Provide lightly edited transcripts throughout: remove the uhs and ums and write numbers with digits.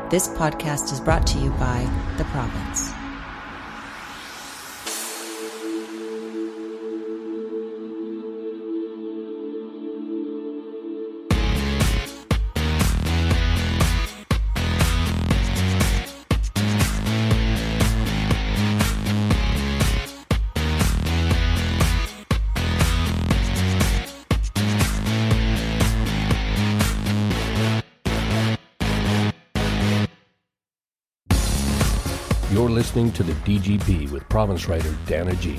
This podcast is brought to you by The Province. You're listening to the DGP with province writer Dana G.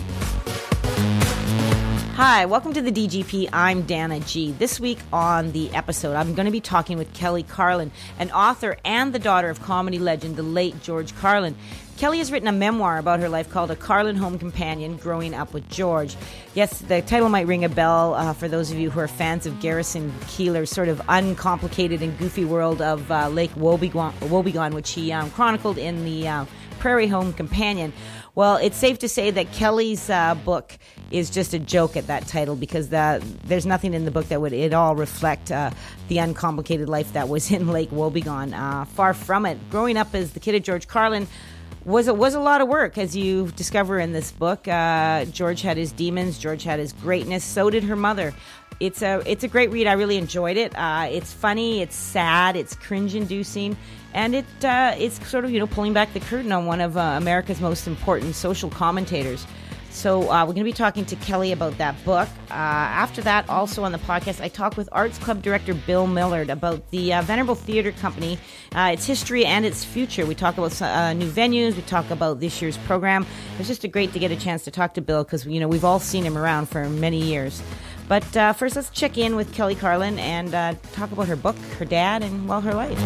Hi, welcome to the DGP. I'm Dana G. This week on the episode, I'm going to be talking with Kelly Carlin, an author and the daughter of comedy legend, the late George Carlin. Kelly has written a memoir about her life called A Carlin Home Companion, Growing Up with George. Yes, the title might ring a bell for those of you who are fans of Garrison Keillor's sort of uncomplicated and goofy world of Lake Wobegon, which he chronicled in the Prairie Home Companion. Well, it's safe to say that Kelly's book is just a joke at that title because there's nothing in the book that would at all reflect the uncomplicated life that was in Lake Wobegon. Far from it. Growing up as the kid of George Carlin was a lot of work, as you discover in this book. George had his demons. George had his greatness. So did her mother. It's a great read. I really enjoyed it. It's funny. It's sad. It's cringe-inducing. And it's sort of, pulling back the curtain on one of America's most important social commentators. So we're going to be talking to Kelly about that book. After that, also on the podcast, I talk with Arts Club director Bill Millard about the Venerable Theatre Company, its history and its future. We talk about new venues. We talk about this year's program. It's just great to get a chance to talk to Bill because, we've all seen him around for many years. But first, let's check in with Kelly Carlin and talk about her book, her dad, and, her life.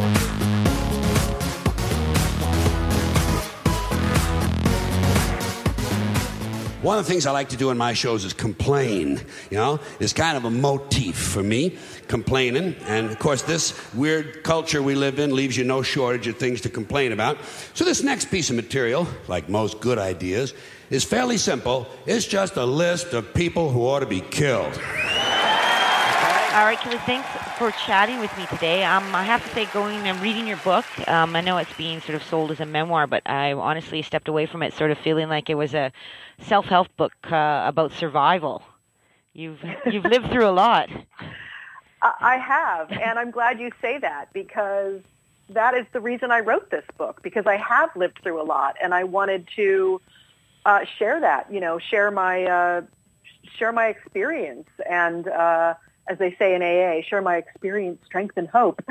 One of the things I like to do in my shows is complain, It's kind of a motif for me, complaining. And, of course, this weird culture we live in leaves you no shortage of things to complain about. So this next piece of material, like most good ideas, is fairly simple. It's just a list of people who ought to be killed. All right, Kelly, thanks for chatting with me today. I have to say, going and reading your book, I know it's being sort of sold as a memoir, but I honestly stepped away from it sort of feeling like it was a self-help book about survival. You've lived through a lot. I have, and I'm glad you say that because that is the reason I wrote this book, because I have lived through a lot, and I wanted to share that, share my experience and as they say in AA, share my experience, strength, and hope,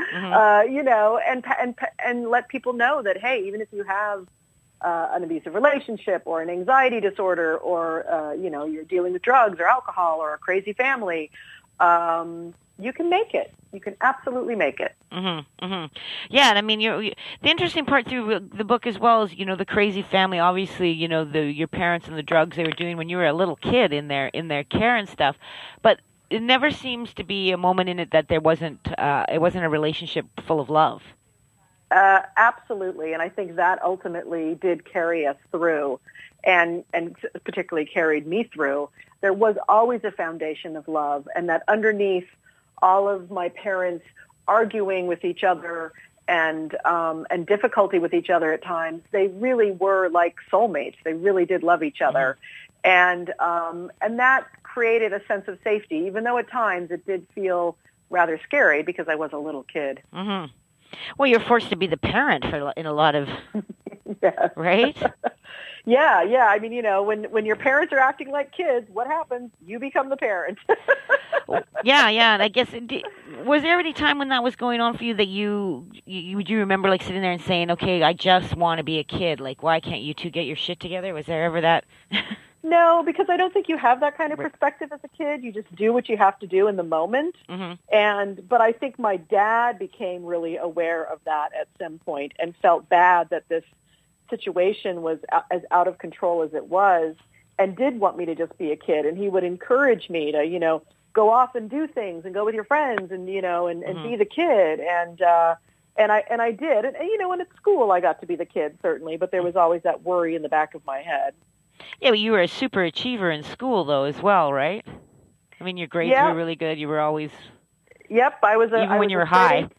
and let people know that, hey, even if you have an abusive relationship or an anxiety disorder or, you're dealing with drugs or alcohol or a crazy family, you can make it. You can absolutely make it. Mm-hmm, mm-hmm. Yeah, and I mean, the interesting part through the book as well is, the crazy family. Obviously, your parents and the drugs they were doing when you were a little kid in their care and stuff, but it never seems to be a moment in it that there wasn't a relationship full of love. Absolutely, and I think that ultimately did carry us through, and particularly carried me through. There was always a foundation of love, and that underneath all of my parents arguing with each other and difficulty with each other at times, they really were like soulmates. They really did love each other, and that created a sense of safety, even though at times it did feel rather scary because I was a little kid. Mm-hmm. Well, you're forced to be the parent in a lot of, yes. Right? Yeah. I mean, when your parents are acting like kids, what happens? You become the parent. Yeah. And I guess, was there any time when that was going on for you that you remember like sitting there and saying, okay, I just want to be a kid. Like, why can't you two get your shit together? Was there ever that? No, because I don't think you have that kind of perspective as a kid. You just do what you have to do in the moment. Mm-hmm. But I think my dad became really aware of that at some point and felt bad that this situation was as out of control as it was, and did want me to just be a kid. And he would encourage me to, go off and do things and go with your friends and, and be the kid. And I did. And at school I got to be the kid, certainly, but there was always that worry in the back of my head. Yeah, but you were a super achiever in school, though, as well, right? I mean, your grades were really good. You were always... Yep, I was even when you were high.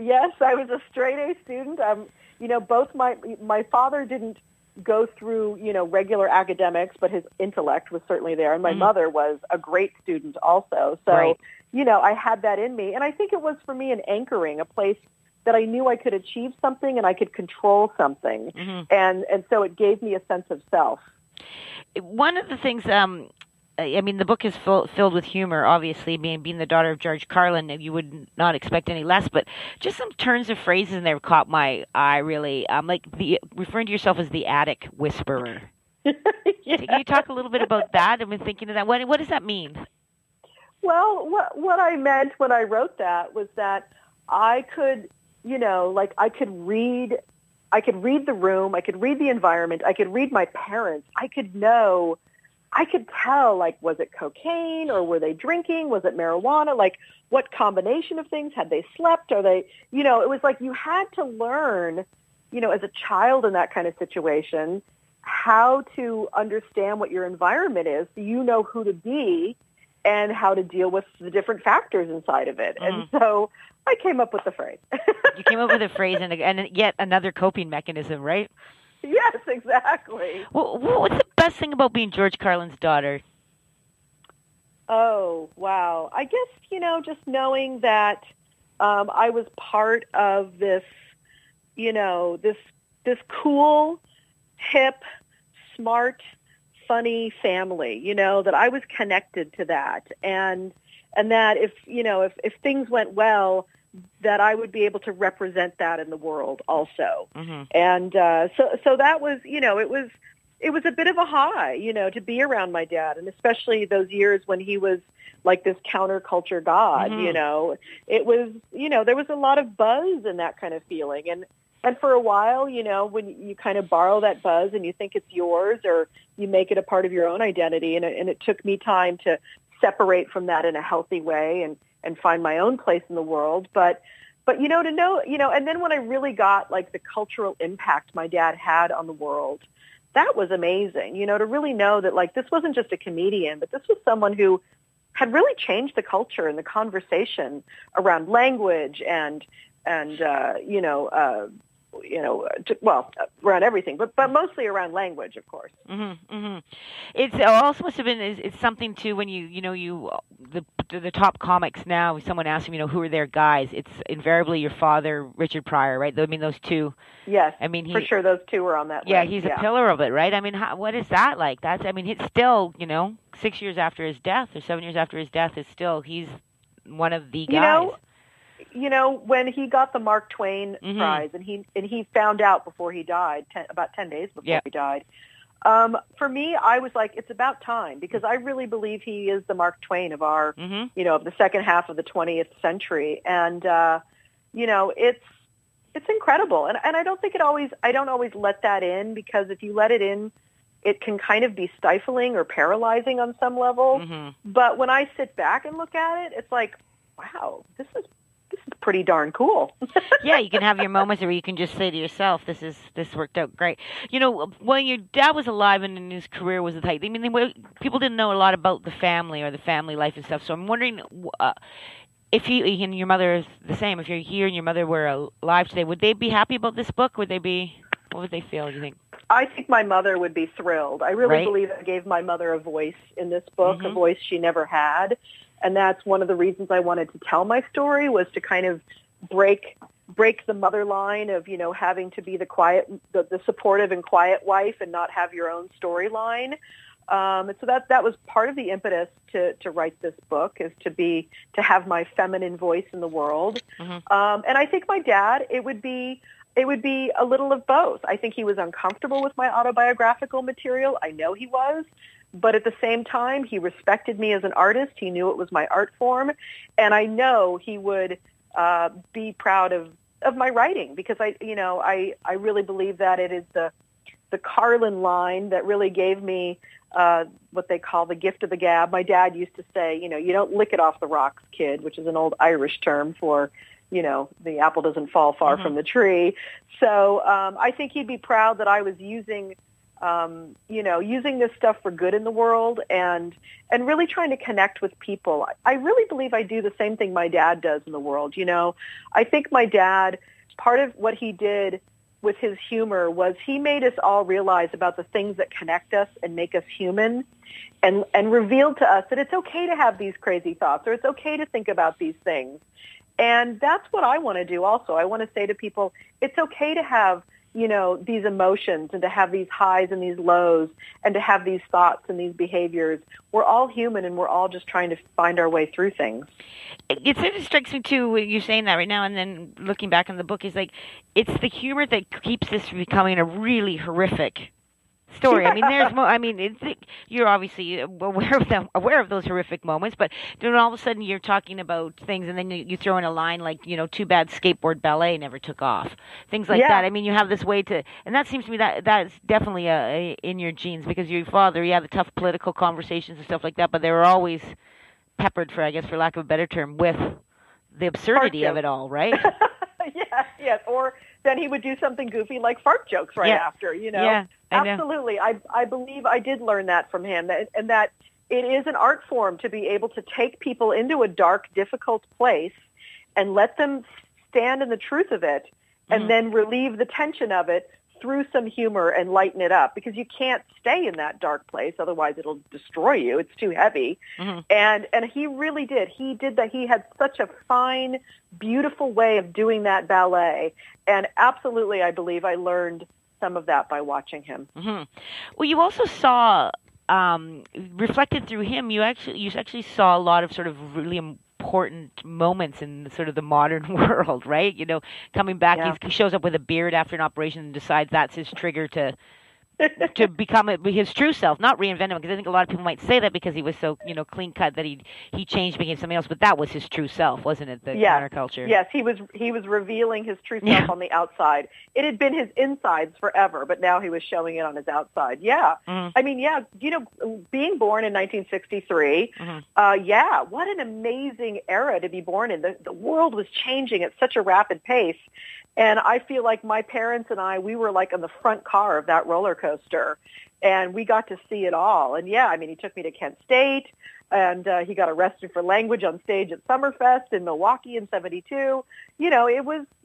Yes, I was a straight A student. Both my father didn't go through, regular academics, but his intellect was certainly there. And my mother was a great student also. So, Right. I had that in me. And I think it was for me an anchoring, a place that I knew I could achieve something and I could control something. And so it gave me a sense of self. One of the things, the book is filled with humor, obviously, being the daughter of George Carlin, you would not expect any less, but just some turns of phrases in there caught my eye, really. Like referring to yourself as the attic whisperer. Yeah. Can you talk a little bit about that? I've been thinking of that. What does that mean? Well, what I meant when I wrote that was that I could, I could read the room, I could read the environment, I could read my parents, I could tell, was it cocaine or were they drinking? Was it marijuana? What combination of things? Had they slept? Are they, it was like you had to learn, as a child in that kind of situation, how to understand what your environment is so you know who to be and how to deal with the different factors inside of it. And so I came up with the phrase. You came up with a phrase and yet another coping mechanism, right? Yes, exactly. Well, what's the best thing about being George Carlin's daughter? Oh, wow. I guess, just knowing that I was part of this, this cool, hip, smart, funny family, that I was connected to that. And that if things went well, that I would be able to represent that in the world also. And so that was, it was a bit of a high, to be around my dad, and especially those years when he was like this counterculture god, it was, there was a lot of buzz in that kind of feeling. And for a while, when you kind of borrow that buzz and you think it's yours or you make it a part of your own identity, and it took me time to separate from that in a healthy way and find my own place in the world. But to know, and then when I really got the cultural impact my dad had on the world, that was amazing, to really know that this wasn't just a comedian, but this was someone who had really changed the culture and the conversation around language and around everything, but mostly around language, of course. It's also must have been it's something too when the top comics now. Someone asks them, who are their guys? It's invariably your father, Richard Pryor, right? I mean, those two. Yes, for sure, those two were on that list. Yeah, he's a pillar of it, right? I mean, what is that like? It's still 6 years after his death or 7 years after his death, he's one of the guys. When he got the Mark Twain Prize, and he found out before he died, about 10 days before he died. For me, I was like, it's about time, because I really believe he is the Mark Twain of our, of the second half of the 20th century, and it's incredible, and I don't always let that in, because if you let it in, it can kind of be stifling or paralyzing on some level. But when I sit back and look at it, it's like, wow, this is pretty darn cool. Yeah, you can have your moments where you can just say to yourself, this worked out great. When your dad was alive and in his career was at height, I mean, people didn't know a lot about the family or the family life and stuff. So I'm wondering if he and your mother is the same. If he and your mother were alive today, would they be happy about this book? What would they feel, do you think? I think my mother would be thrilled. I really believe I gave my mother a voice in this book, a voice she never had. And that's one of the reasons I wanted to tell my story, was to kind of break the mother line of, having to be the supportive and quiet wife and not have your own storyline. And so that was part of the impetus to write this book, is to have my feminine voice in the world. And I think my dad, it would be a little of both. I think he was uncomfortable with my autobiographical material. I know he was. But at the same time, he respected me as an artist. He knew it was my art form. And I know he would be proud of my writing, because I really believe that it is the Carlin line that really gave me what they call the gift of the gab. My dad used to say, you don't lick it off the rocks, kid, which is an old Irish term for, the apple doesn't fall far from the tree. So I think he'd be proud that I was using using this stuff for good in the world and really trying to connect with people. I really believe I do the same thing my dad does in the world. I think my dad, part of what he did with his humor was he made us all realize about the things that connect us and make us human, and revealed to us that it's okay to have these crazy thoughts, or it's okay to think about these things. And that's what I want to do also. I want to say to people, it's okay to have, these emotions and to have these highs and these lows and to have these thoughts and these behaviors. We're all human, and we're all just trying to find our way through things. It sort of strikes me too when you're saying that right now, and then looking back in the book, is like it's the humor that keeps this from becoming a really horrific story. I mean, there's more. I mean, you're obviously aware of those horrific moments, but then all of a sudden you're talking about things, and then you throw in a line like, too bad skateboard ballet never took off, things like that. I mean, you have this way to, and that seems to me that's definitely in your genes, because your father, the tough political conversations and stuff like that, but they were always peppered, for lack of a better term, with the absurdity of it all, right? Yes. Or then he would do something goofy like fart jokes after, Yeah, absolutely. I believe I did learn that from him, and that it is an art form to be able to take people into a dark, difficult place and let them stand in the truth of it, and then relieve the tension of it through some humor and lighten it up, because you can't stay in that dark place. Otherwise it'll destroy you. It's too heavy. And he really did. He did that. He had such a fine, beautiful way of doing that ballet. And absolutely, I believe I learned some of that by watching him. Well, you also saw, reflected through him, you actually saw a lot of sort of really important moments in sort of the modern world, right? Coming back, he shows up with a beard after an operation and decides that's his trigger to become his true self, not reinvent him, because I think a lot of people might say that because he was so, clean cut that he changed, became something else, but that was his true self, wasn't it? The counterculture. Yes, he was revealing his true self on the outside. It had been his insides forever, but now he was showing it on his outside. I mean, being born in 1963, what an amazing era to be born in. The world was changing at such a rapid pace. And I feel like my parents and we were like on the front car of that roller coaster, and we got to see it all. And he took me to Kent State, and he got arrested for language on stage at Summerfest in Milwaukee in '72. It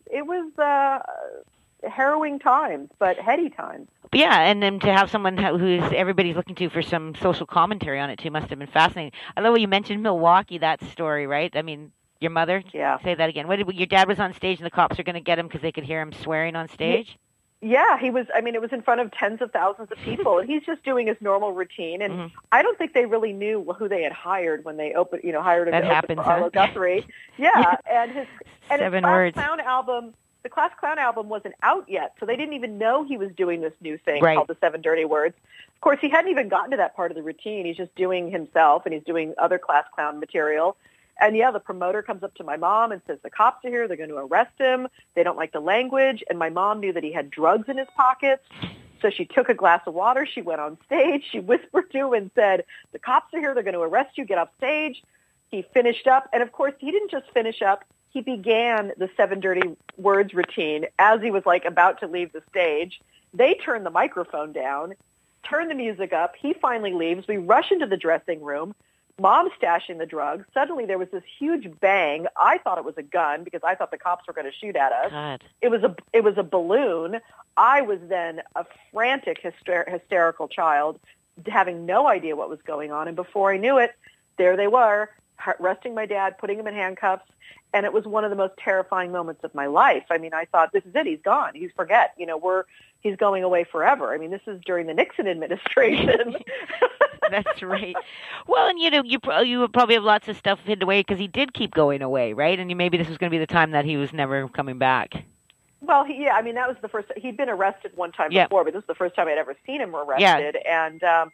was harrowing times, but heady times. Yeah, and then to have someone who's everybody's looking to for some social commentary on it too must have been fascinating. I love when you mentioned Milwaukee, that story, right? I mean, your mother? Yeah. Say that again. Your dad was on stage and the cops are going to get him because they could hear him swearing on stage? Yeah, he was. I mean, it was in front of tens of thousands of people, and he's just doing his normal routine. And I don't think they really knew who they had hired when they hired him to open for Arlo Guthrie. And his 7 words. The Class Clown album wasn't out yet, so they didn't even know he was doing this new thing called the 7 Dirty Words. Of course, he hadn't even gotten to that part of the routine. He's just doing himself, and he's doing other Class Clown material. And the promoter comes up to my mom and says, the cops are here. They're going to arrest him. They don't like the language. And my mom knew that he had drugs in his pockets. So she took a glass of water. She went on stage. She whispered to him and said, the cops are here. They're going to arrest you. Get off stage. He finished up. And, of course, he didn't just finish up. He began the 7 Dirty Words routine as he was, about to leave the stage. They turned the microphone down, turned the music up. He finally leaves. We rush into the dressing room. Mom's stashing the drugs. Suddenly there was this huge bang. I thought it was a gun because I thought the cops were going to shoot at us. God. It was a balloon. I was then a frantic, hysterical child, having no idea what was going on. And before I knew it, there they were, arresting my dad, putting him in handcuffs. And it was one of the most terrifying moments of my life. I mean, I thought, this is it. He's gone. He's he's going away forever. I mean, this is during the Nixon administration. That's right. Well, and you would probably have lots of stuff hidden away because he did keep going away, right? And maybe this was going to be the time that he was never coming back. Well, that was the first. He'd been arrested one time before, but this was the first time I'd ever seen him arrested. Yeah.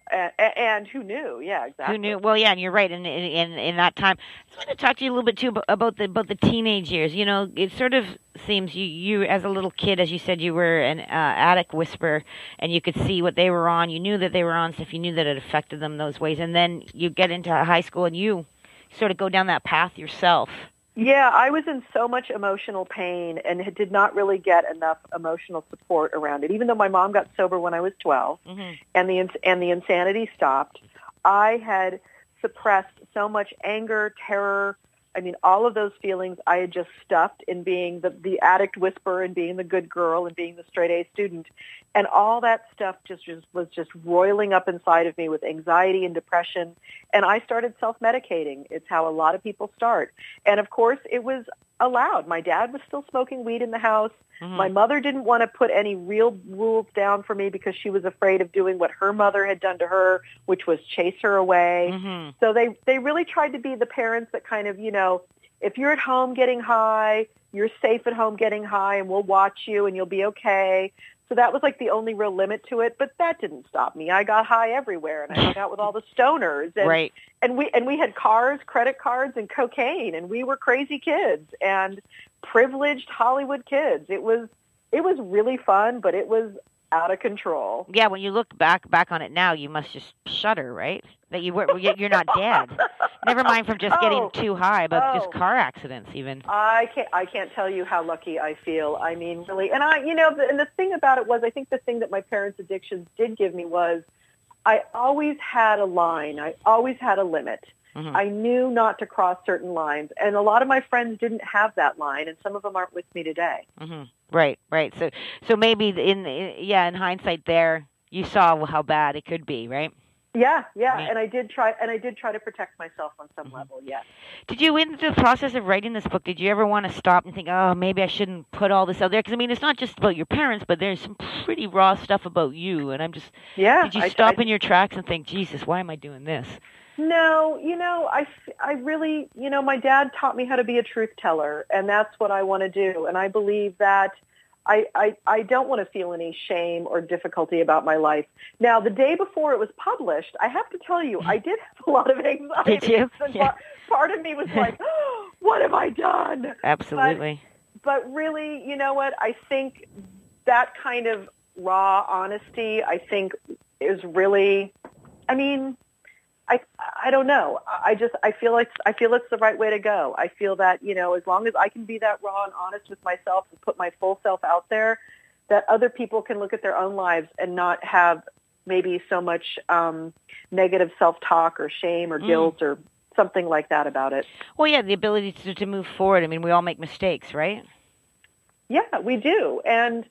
And who knew? Yeah, exactly. Who knew? Well, yeah, and you're right. In that time, I just want to talk to you a little bit too about the teenage years. It sort of seems you as a little kid, as you said, you were an attic whisperer, and you could see what they were on. You knew that they were on stuff. You knew that it affected them those ways. And then you get into high school, and you sort of go down that path yourself. Yeah, I was in so much emotional pain and did not really get enough emotional support around it. Even though my mom got sober when I was 12 and the insanity stopped, I had suppressed so much anger, terror. I mean, all of those feelings I had just stuffed in being the addict whisperer and being the good girl and being the straight A student. And all that stuff was just roiling up inside of me with anxiety and depression. And I started self-medicating. It's how a lot of people start. And of course, it was allowed. My dad was still smoking weed in the house. My mother didn't want to put any real rules down for me because she was afraid of doing what her mother had done to her, which was chase her away. So they really tried to be the parents that kind of, if you're at home getting high, you're safe at home getting high and we'll watch you and you'll be okay. So that was like the only real limit to it, but that didn't stop me. I got high everywhere and I hung out with all the stoners and we had cars, credit cards and cocaine and we were crazy kids and privileged Hollywood kids. It was really fun, but it was out of control. Yeah, when you look back on it now, you must just shudder, right? That you're not dead. Never mind from just getting too high, but just car accidents even. I can't tell you how lucky I feel. I mean, really, and and the thing about it was, I think the thing that my parents' addictions did give me was, I always had a line. I always had a limit. I knew not to cross certain lines, and a lot of my friends didn't have that line, and some of them aren't with me today. Right. So maybe in hindsight, there you saw how bad it could be, right? Yeah, and I did try to protect myself on some level. Yes. Did you, in the process of writing this book, did you ever want to stop and think, oh, maybe I shouldn't put all this out there? Because I mean, it's not just about your parents, but there's some pretty raw stuff about you, and I'm just. Yeah. Did you stop in your tracks and think, Jesus, why am I doing this? No, I really, my dad taught me how to be a truth teller, and that's what I want to do. And I believe that I don't want to feel any shame or difficulty about my life. Now, the day before it was published, I have to tell you, I did have a lot of anxiety. Did you? Yeah. Part of me was like, oh, what have I done? Absolutely. But really, you know what? I think that kind of raw honesty, I think, is really, I mean, I don't know. I feel it's the right way to go. I feel that, as long as I can be that raw and honest with myself and put my full self out there, that other people can look at their own lives and not have maybe so much negative self-talk or shame or guilt or something like that about it. Well, yeah, the ability to move forward. I mean, we all make mistakes, right? Yeah, we do. And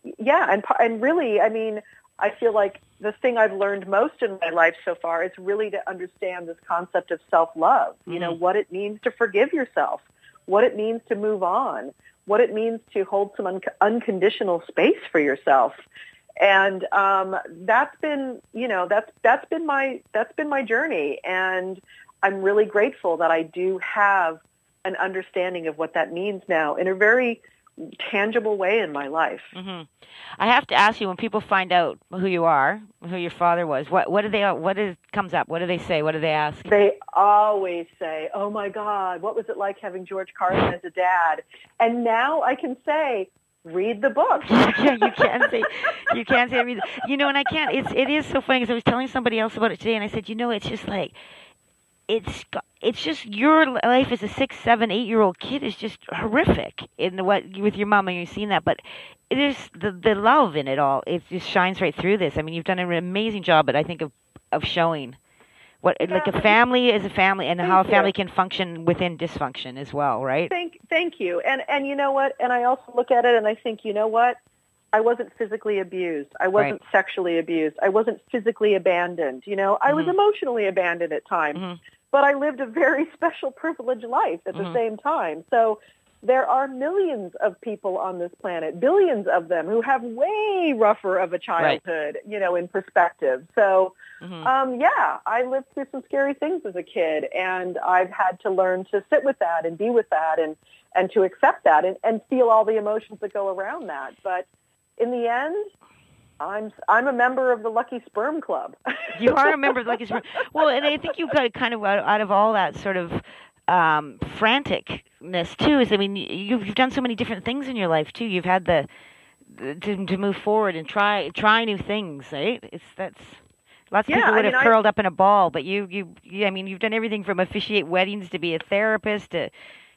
and really, I mean, I feel like the thing I've learned most in my life so far is really to understand this concept of self-love, what it means to forgive yourself, what it means to move on, what it means to hold some unconditional space for yourself. And that's been my journey. And I'm really grateful that I do have an understanding of what that means now in a very tangible way in my life. I have to ask you, when people find out who you are, who your father was, what comes up? What do they say? What do they ask? They always say, "Oh my God, what was it like having George Carlin as a dad?" And now I can say, read the book. You can't say read. And I can't. It is so funny because I was telling somebody else about it today, and I said, it's just like. It's just your life as a 6, 7, 8-year-old kid is just horrific with your mom, and you've seen that. But it is the love in it all. It just shines right through this. I mean, you've done an amazing job, I think, of showing what like a family is a family and how a family can function within dysfunction as well, right? Thank you. And you know what? And I also look at it and I think, you know what? I wasn't physically abused. I wasn't sexually abused. I wasn't physically abandoned. I was emotionally abandoned at times. But I lived a very special, privileged life at the same time. So there are millions of people on this planet, billions of them, who have way rougher of a childhood, in perspective. So, I lived through some scary things as a kid, and I've had to learn to sit with that and be with that and to accept that and feel all the emotions that go around that. But in the end, I'm a member of the Lucky Sperm Club. You are a member of the Lucky Sperm. Well, and I think you've got kind of out of all that sort of franticness too. You've done so many different things in your life too. You've had to move forward and try new things, right? That's lots of people would have curled up in a ball, but you've done everything from officiate weddings to be a therapist to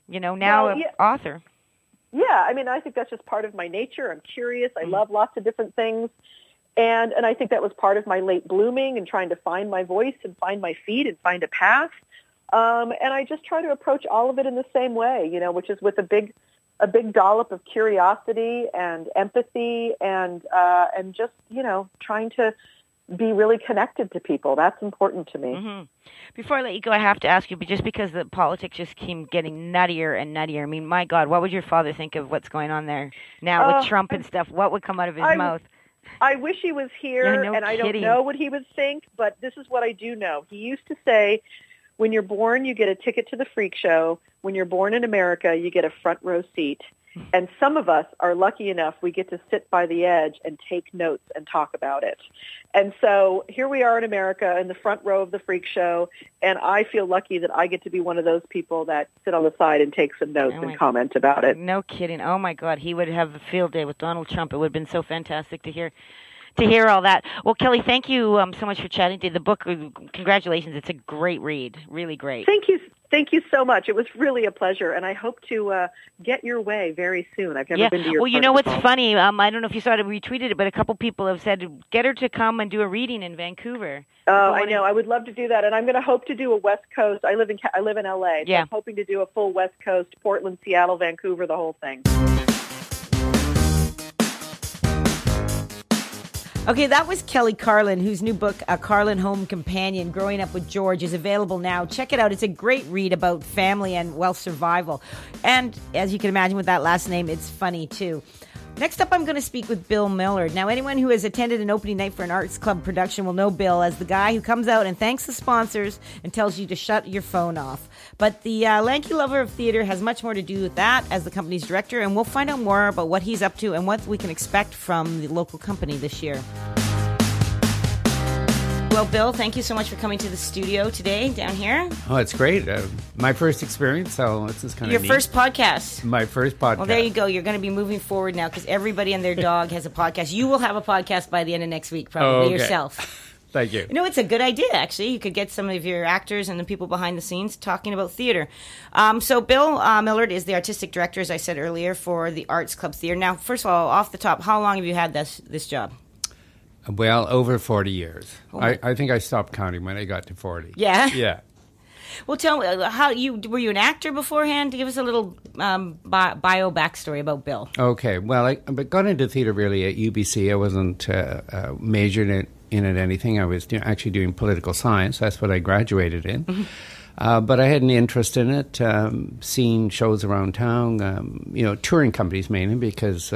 now author. Yeah, I mean, I think that's just part of my nature. I'm curious. I love lots of different things. And I think that was part of my late blooming and trying to find my voice and find my feet and find a path. And I just try to approach all of it in the same way, which is with a big dollop of curiosity and empathy and just, trying to be really connected to people. That's important to me. Mm-hmm. Before I let you go, I have to ask you, but just because the politics just keep getting nuttier and nuttier, I mean, my God, what would your father think of what's going on there now with Trump and stuff? What would come out of his mouth? I wish he was here, no and I kidding. don't know what he would think, but this is what I do know. He used to say, when you're born, you get a ticket to the freak show. When you're born in America, you get a front row seat. And some of us are lucky enough we get to sit by the edge and take notes and talk about it. And so here we are in America in the front row of the freak show, and I feel lucky that I get to be one of those people that sit on the side and take some notes and comment about it. No kidding. Oh, my God. He would have a field day with Donald Trump. It would have been so fantastic to hear all that. Well, Kelly, thank you so much for chatting today. The book, congratulations. It's a great read. Really great. Thank you. Thank you so much. It was really a pleasure, and I hope to get your way very soon. I've never been to your Well, you know what's funny? I don't know if you saw it, retweeted it, but a couple people have said, get her to come and do a reading in Vancouver. Oh, I know. I would love to do that, and I'm going to hope to do a West Coast. I live in LA, so yeah. I'm hoping to do a full West Coast, Portland, Seattle, Vancouver, the whole thing. Okay, that was Kelly Carlin, whose new book, A Carlin Home Companion, Growing Up with George, is available now. Check it out. It's a great read about family and wealth survival. And as you can imagine with that last name, it's funny too. Next up, I'm going to speak with Bill Millard. Now, anyone who has attended an opening night for an Arts Club production will know Bill as the guy who comes out and thanks the sponsors and tells you to shut your phone off. But the lanky lover of theater has much more to do with that as the company's director, and we'll find out more about what he's up to and what we can expect from the local company this year. Well, Bill, thank you so much for coming to the studio today down here. Oh, it's great. My first experience, so this is kind of Your first podcast. My first podcast. Well, there you go. You're going to be moving forward now because everybody and their dog has a podcast. You will have a podcast by the end of next week, probably yourself. Thank you. It's a good idea, actually. You could get some of your actors and the people behind the scenes talking about theater. So Bill Millard is the artistic director, as I said earlier, for the Arts Club Theater. Now, first of all, off the top, how long have you had this job? Well, over 40 years. I think I stopped counting when I got to 40. Yeah? Yeah. Well, tell me, were you an actor beforehand? Give us a little bio backstory about Bill. Okay. Well, I got into theater really at UBC. I wasn't majored in it anything. I was actually doing political science. That's what I graduated in. Mm-hmm. But I had an interest in it, seeing shows around town, touring companies mainly because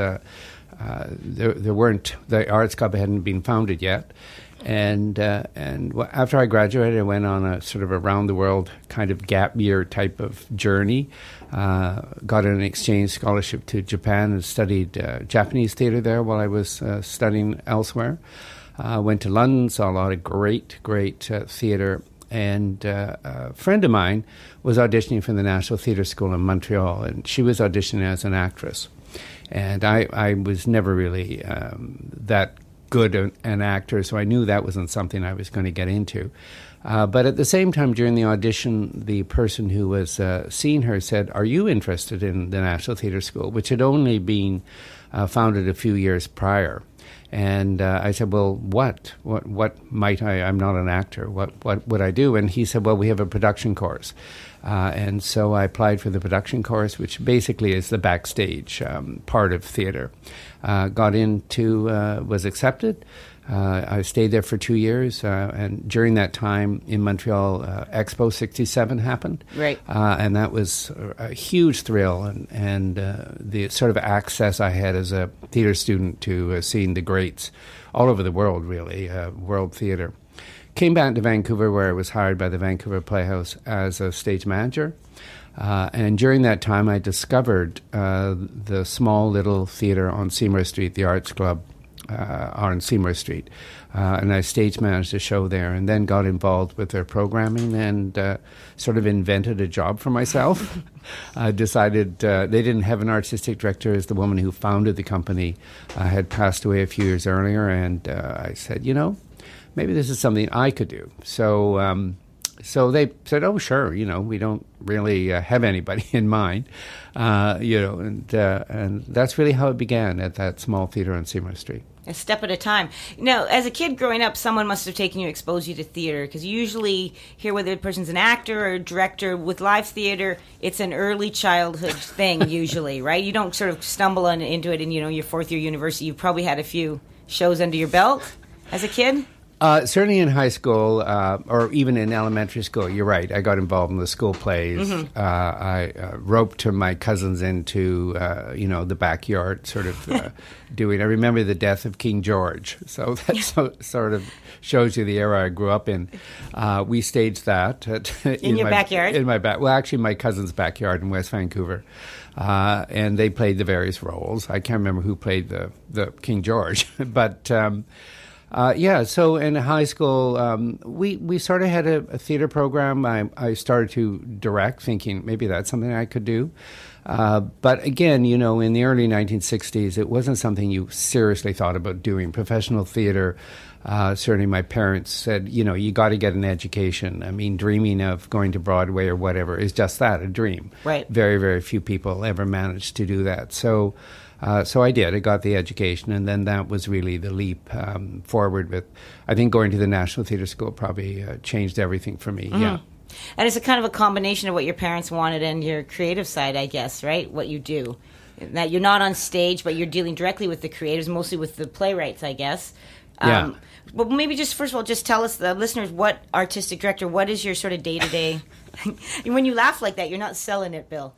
there weren't, the Arts Club hadn't been founded yet. And after I graduated, I went on a sort of around the world kind of gap year type of journey. Got an exchange scholarship to Japan and studied Japanese theater there while I was studying elsewhere. Went to London, saw a lot of great theater. And a friend of mine was auditioning for the National Theatre School in Montreal, and she was auditioning as an actress. And I was never really that good an actor, so I knew that wasn't something I was going to get into. But at the same time, during the audition, the person who was seeing her said, "Are you interested in the National Theatre School?" which had only been founded a few years prior. And I said, "Well, what might I? I'm not an actor. What would I do?" And he said, "Well, we have a production course." And so I applied for the production course, which basically is the backstage part of theater. Got into, was accepted. I stayed there for 2 years, and during that time in Montreal, Expo 67 happened. Right. And that was a huge thrill, and the sort of access I had as a theater student to seeing the greats all over the world, really, world theater. Came back to Vancouver, where I was hired by the Vancouver Playhouse as a stage manager. And during that time, I discovered the small little theater on Seymour Street, the Arts Club on Seymour Street. And I stage managed a show there and then got involved with their programming and sort of invented a job for myself. I decided they didn't have an artistic director, as the woman who founded the company had passed away a few years earlier. And I said, maybe this is something I could do. So So they said, "Oh, sure, we don't really have anybody in mind, and that's really how it began at that small theater on Seymour Street." A step at a time. Now, as a kid growing up, someone must have taken you, exposed you to theater, because you usually hear whether the person's an actor or a director. With live theater, it's an early childhood thing usually, right? You don't sort of stumble into it in your fourth year university. You've probably had a few shows under your belt as a kid. Certainly in high school, or even in elementary school, you're right. I got involved in the school plays. Mm-hmm. I roped my cousins into, the backyard, sort of doing. I remember the death of King George, so that sort of shows you the era I grew up in. We staged that in your backyard. In my actually, my cousin's backyard in West Vancouver. And they played the various roles. I can't remember who played the King George, but. So in high school, we sort of had a theater program. I started to direct, thinking maybe that's something I could do. But again, in the early 1960s, it wasn't something you seriously thought about doing. Professional theater, certainly my parents said, you got to get an education. I mean, dreaming of going to Broadway or whatever is just that, a dream. Right. Very, very few people ever managed to do that. So I did. I got the education, and then that was really the leap forward with, I think, going to the National Theatre School probably changed everything for me, yeah. And it's a kind of a combination of what your parents wanted and your creative side, I guess, right? What you do. That you're not on stage, but you're dealing directly with the creatives, mostly with the playwrights, I guess. Yeah. But maybe just, first of all, just tell us, the listeners, what artistic director, what is your sort of day-to-day... When you laugh like that, you're not selling it, Bill.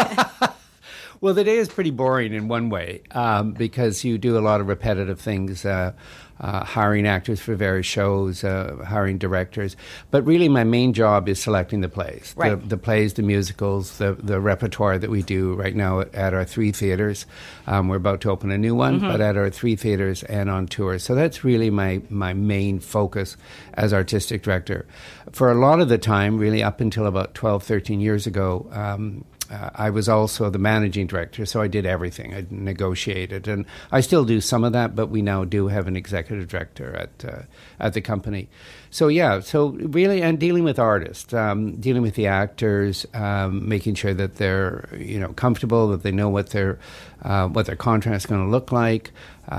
Well, the day is pretty boring in one way because you do a lot of repetitive things, hiring actors for various shows, hiring directors. But really my main job is selecting the plays, right. the plays, the musicals, the repertoire that we do right now at our 3 theaters. We're about to open a new one, but at our 3 theaters and on tour. So that's really my main focus as artistic director. For a lot of the time, really up until about 12, 13 years ago, I was also the managing director, so I did everything. I negotiated, and I still do some of that, but we now do have an executive director at the company. So really, and dealing with artists, dealing with the actors, making sure that they're comfortable, that they know what their contract's going to look like,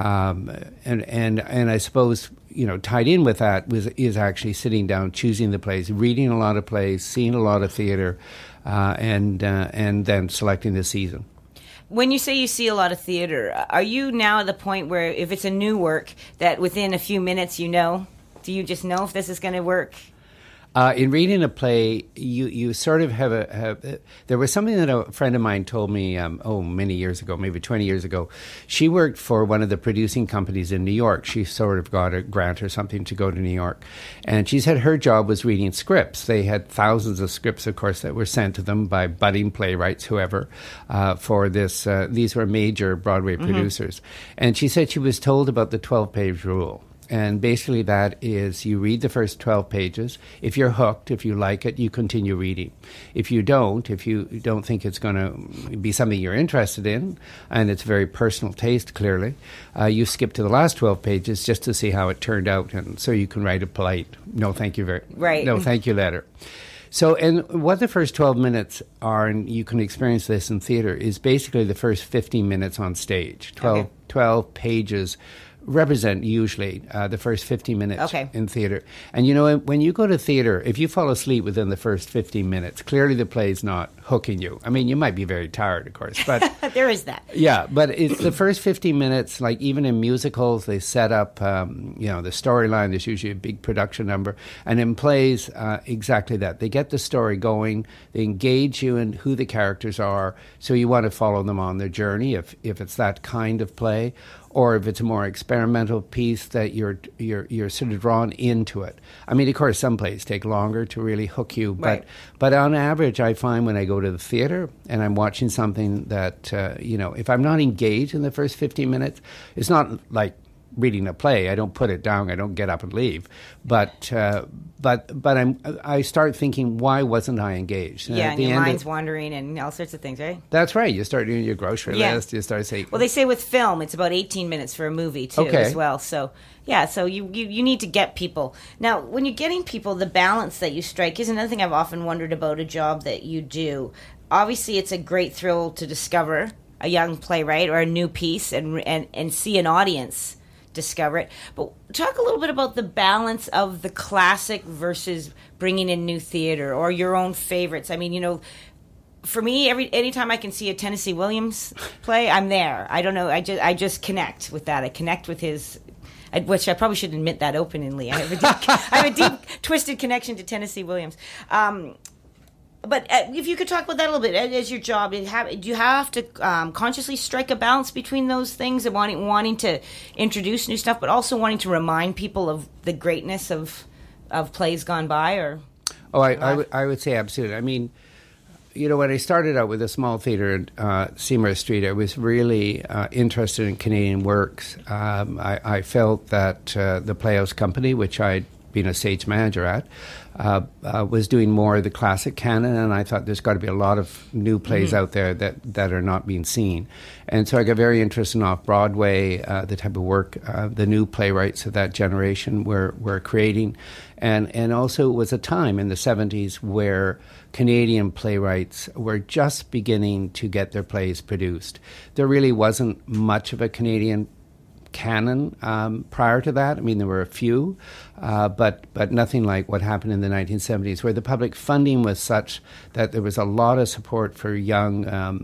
and I suppose tied in with that is actually sitting down, choosing the plays, reading a lot of plays, seeing a lot of theater. And then selecting the season. When you say you see a lot of theater, are you now at the point where if it's a new work that within a few minutes do you just know if this is going to work? In reading a play, you sort of have there was something that a friend of mine told me, many years ago, maybe 20 years ago. She worked for one of the producing companies in New York. She sort of got a grant or something to go to New York. And she said her job was reading scripts. They had thousands of scripts, of course, that were sent to them by budding playwrights, whoever, for this. These were major Broadway producers. And she said she was told about the 12-page rule. And basically that is you read the first 12 pages. If you're hooked, if you like it, you continue reading. If you don't think it's going to be something you're interested in, and it's very personal taste, clearly, you skip to the last 12 pages just to see how it turned out. And so you can write a polite, no thank you letter. So, and what the first 12 minutes are, and you can experience this in theater, is basically the first 15 minutes on stage. 12 pages represent usually the first 15 minutes in theater. And when you go to theater, if you fall asleep within the first 15 minutes, clearly the play's not hooking you. I mean, you might be very tired, of course, but there is that. Yeah, but it's the first 15 minutes, like even in musicals, they set up, the storyline. There's usually a big production number. And in plays, exactly that. They get the story going. They engage you in who the characters are. So you want to follow them on their journey if it's that kind of play. Or if it's a more experimental piece that you're sort of drawn into it. I mean, of course, some plays take longer to really hook you, but on average, I find when I go to the theater and I'm watching something that if I'm not engaged in the first 15 minutes, it's not like reading a play. I don't put it down. I don't get up and leave. But I start thinking, why wasn't I engaged? And your mind's wandering and all sorts of things, right? That's right. You start doing your grocery list. You start saying... Well, they say with film, it's about 18 minutes for a movie, too, as well. So, so you need to get people. Now, when you're getting people, the balance that you strike is another thing I've often wondered about a job that you do. Obviously, it's a great thrill to discover a young playwright or a new piece and see an audience discover it. But talk a little bit about the balance of the classic versus bringing in new theater or your own favorites. I mean, for me, anytime I can see a Tennessee Williams play, I'm there. I don't know. I just connect with that. I connect with his, which I probably should admit that openly. I have a deep, twisted connection to Tennessee Williams. But if you could talk about that a little bit, as your job, do you have to consciously strike a balance between those things and wanting to introduce new stuff, but also wanting to remind people of the greatness of plays gone by? Or I would say absolutely. I mean, when I started out with a small theater at Seymour Street, I was really interested in Canadian works. I felt that the Playhouse Company, which I'd been a stage manager at, was doing more of the classic canon, and I thought there's got to be a lot of new plays out there that are not being seen. And so I got very interested in off-Broadway, the type of work the new playwrights of that generation were creating. And also it was a time in the 70s where Canadian playwrights were just beginning to get their plays produced. There really wasn't much of a Canadian canon prior to that. I mean, there were a few, but nothing like what happened in the 1970s, where the public funding was such that there was a lot of support for young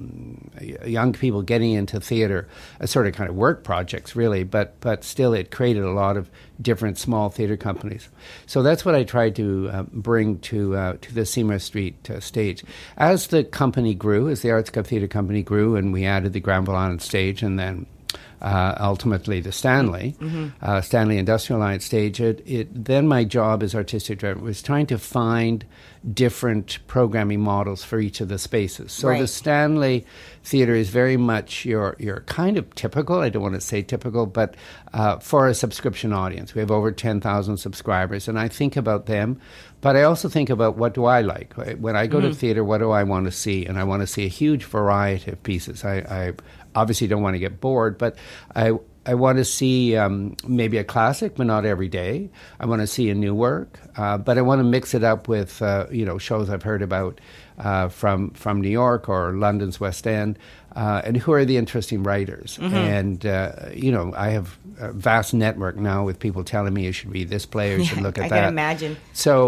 people getting into theater, a sort of kind of work projects, really, but still it created a lot of different small theater companies. So that's what I tried to bring to the Seymour Street stage. As the company grew, as the Arts Club Theatre Company grew, and we added the Granville Island stage, and then ultimately the Stanley Industrial Alliance stage. Then my job as artistic director was trying to find different programming models for each of the spaces. So the Stanley Theatre is very much your kind of typical, I don't want to say typical, but for a subscription audience. We have over 10,000 subscribers, and I think about them, but I also think about what do I like. When I go to theatre, what do I want to see? And I want to see a huge variety of pieces. I obviously don't want to get bored, but I want to see maybe a classic, but not every day. I want to see a new work, but I want to mix it up with shows I've heard about from New York or London's West End, and who are the interesting writers. And I have a vast network now with people telling me you should read this play or you should look at that. I can imagine.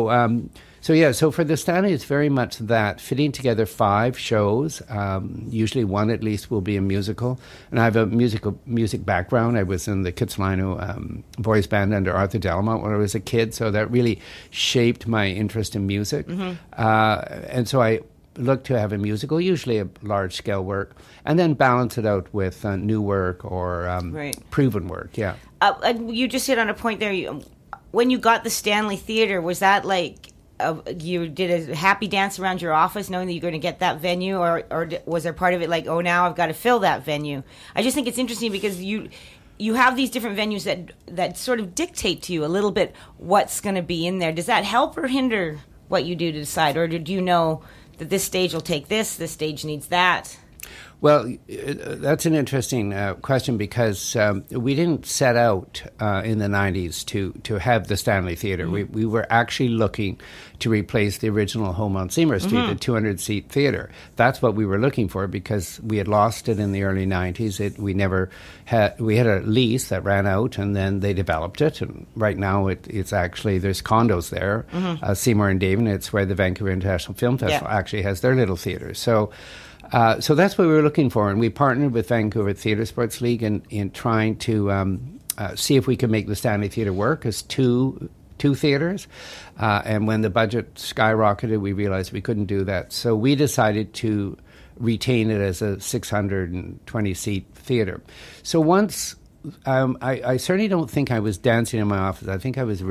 So for the Stanley, it's very much that, fitting together 5 shows. Usually one at least will be a musical. And I have a music background. I was in the Kitsilano boys band under Arthur Delamont when I was a kid, so that really shaped my interest in music. And so I look to have a musical, usually a large-scale work, and then balance it out with new work or proven work, You just hit on a point there. When you got the Stanley Theatre, was that like... you did a happy dance around your office knowing that you're going to get that venue, or was there part of it like, oh, now I've got to fill that venue? I just think it's interesting because you have these different venues that sort of dictate to you a little bit what's going to be in there. Does that help or hinder what you do to decide, or do you know that this stage will take this stage needs that? Well, that's an interesting question because we didn't set out in the 90s to have the Stanley Theatre. We were actually looking to replace the original home on Seymour Street, the 200-seat theatre. That's what we were looking for because we had lost it in the early 90s. We had a lease that ran out, and then they developed it. And right now it's actually, there's condos there, Seymour and David. It's where the Vancouver International Film Festival actually has their little theatre. So that's what we were looking for, and we partnered with Vancouver Theatre Sports League in trying to see if we could make the Stanley Theatre work as two theatres. And when the budget skyrocketed, we realized we couldn't do that. So we decided to retain it as a 620-seat theatre. So once... I certainly don't think I was dancing in my office. I think I was really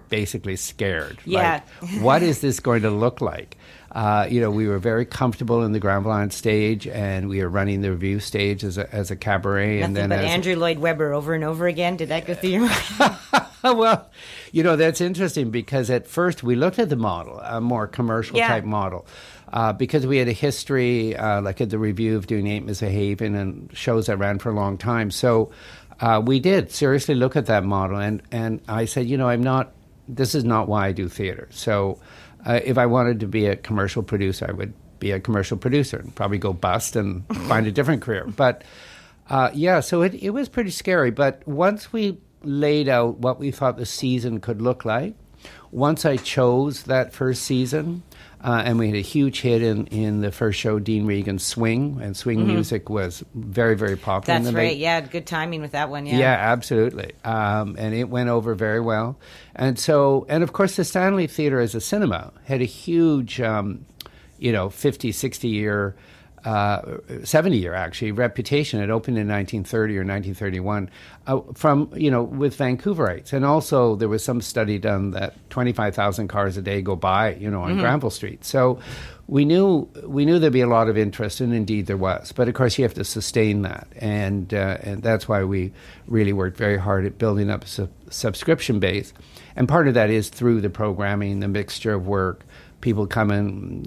basically scared. Yeah. Like, what is this going to look like? We were very comfortable in the Grand Volant stage, and we were running the review stage as a cabaret. Nothing and then but Andrew Lloyd Webber over and over again. Did that go through your mind? Well, that's interesting because at first we looked at the model, a more commercial type model, because we had a history, like at the Review, of doing Ain't Misbehavin' and shows that ran for a long time. So we did seriously look at that model, and I said, this is not why I do theater. So if I wanted to be a commercial producer, I would be a commercial producer and probably go bust and find a different career. But so it was pretty scary. But once we laid out what we thought the season could look like, once I chose that first season, and we had a huge hit in the first show, Dean Regan's Swing, and swing music was very, very popular. That's right. Yeah, good timing with that one. Yeah, yeah, absolutely. And it went over very well. And of course, the Stanley Theatre as a cinema had a huge, 50, 60 year, 70 year actually reputation. It opened in 1930 or 1931 with Vancouverites, and also there was some study done that 25,000 cars a day go by on Granville Street. So we knew there'd be a lot of interest, and indeed there was. But of course you have to sustain that, and that's why we really worked very hard at building up a subscription base. And part of that is through the programming, the mixture of work. People come in,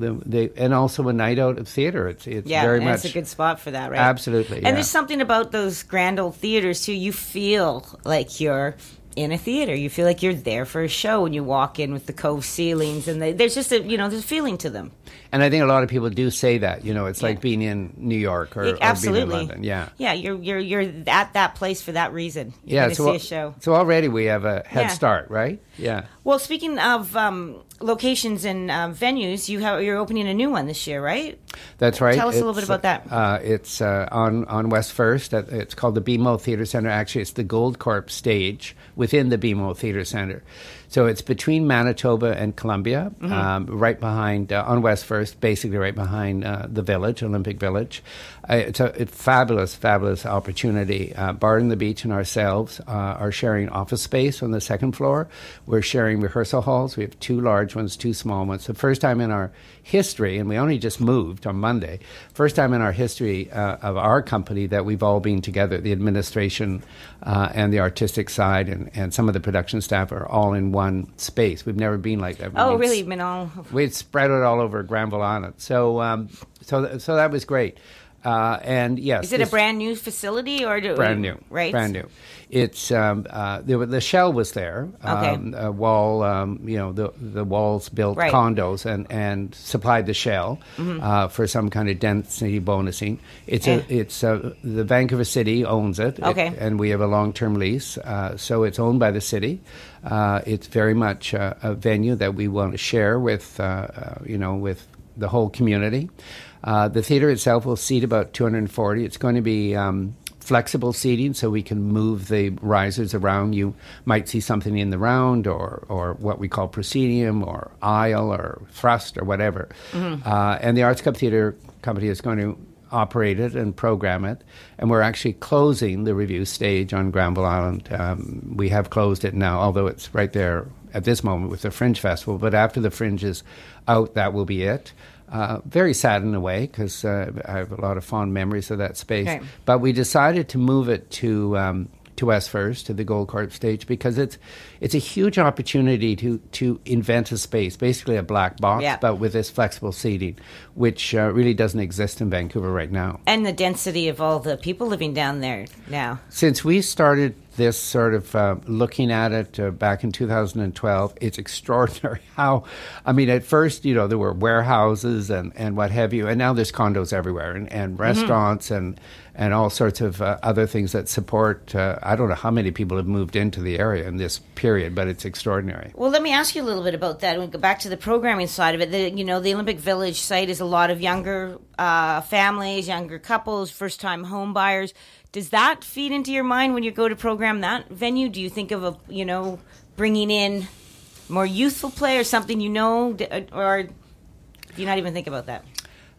and also a night out of theater. It's very much. It's a good spot for that, right? Absolutely. And there's something about those grand old theaters too. You feel like you're in a theater. You feel like you're there for a show when you walk in with the cove ceilings, and there's just there's a feeling to them. And I think a lot of people do say that. It's like being in New York or being in London. Yeah. Yeah, you're at that place for that reason. You're going to see a show. So already we have a head start, right? Yeah. Well, speaking of locations and venues, you're opening a new one this year, right? That's right. Tell us a little bit about that. It's on West First. It's called the BMO Theatre Centre. Actually, it's the Goldcorp stage within the BMO Theatre Centre. So it's between Manitoba and Columbia, right behind, on West First, basically right behind the Village, Olympic Village. It's a fabulous, fabulous opportunity. Bar and the Beach and ourselves are sharing office space on the second floor. We're sharing rehearsal halls. We have 2 large ones, 2 small ones. The first time in our history, and we only just moved on Monday, first time in our history of our company that we've all been together. The administration and the artistic side and some of the production staff are all in one space. We've never been like that. Really? We'd spread it all over Granville Island. So that was great. And yes, is it a brand new facility or brand new? Right, brand new. It's the shell was there. Okay. A wall, the walls built condos and supplied the shell for some kind of density bonusing. It's the Vancouver City owns it. Okay. And we have a long-term lease, so it's owned by the city. It's very much a venue that we want to share with with the whole community. The theater itself will seat about 240. It's going to be flexible seating, so we can move the risers around. You might see something in the round or what we call proscenium or aisle or thrust or whatever. And the Arts Club Theatre Company is going to operate it and program it. And we're actually closing the review stage on Granville Island. We have closed it now, although it's right there at this moment with the Fringe Festival. But after the Fringe is out, that will be it. Very sad in a way because I have a lot of fond memories of that space. Okay. But we decided to move it to West First, to the Goldcorp stage, because it's a huge opportunity to invent a space, basically a black box, but with this flexible seating, which really doesn't exist in Vancouver right now. And the density of all the people living down there now. Since we started this sort of looking at it back in 2012, it's extraordinary how, at first, there were warehouses and what have you, and now there's condos everywhere and restaurants and all sorts of other things that support, I don't know how many people have moved into the area in this period, but it's extraordinary. Well, let me ask you a little bit about that. We go back to the programming side of it. The Olympic Village site is a lot of younger families, younger couples, first-time home buyers. Does that feed into your mind when you go to program that venue? Do you think of bringing in more youthful play or something or do you not even think about that?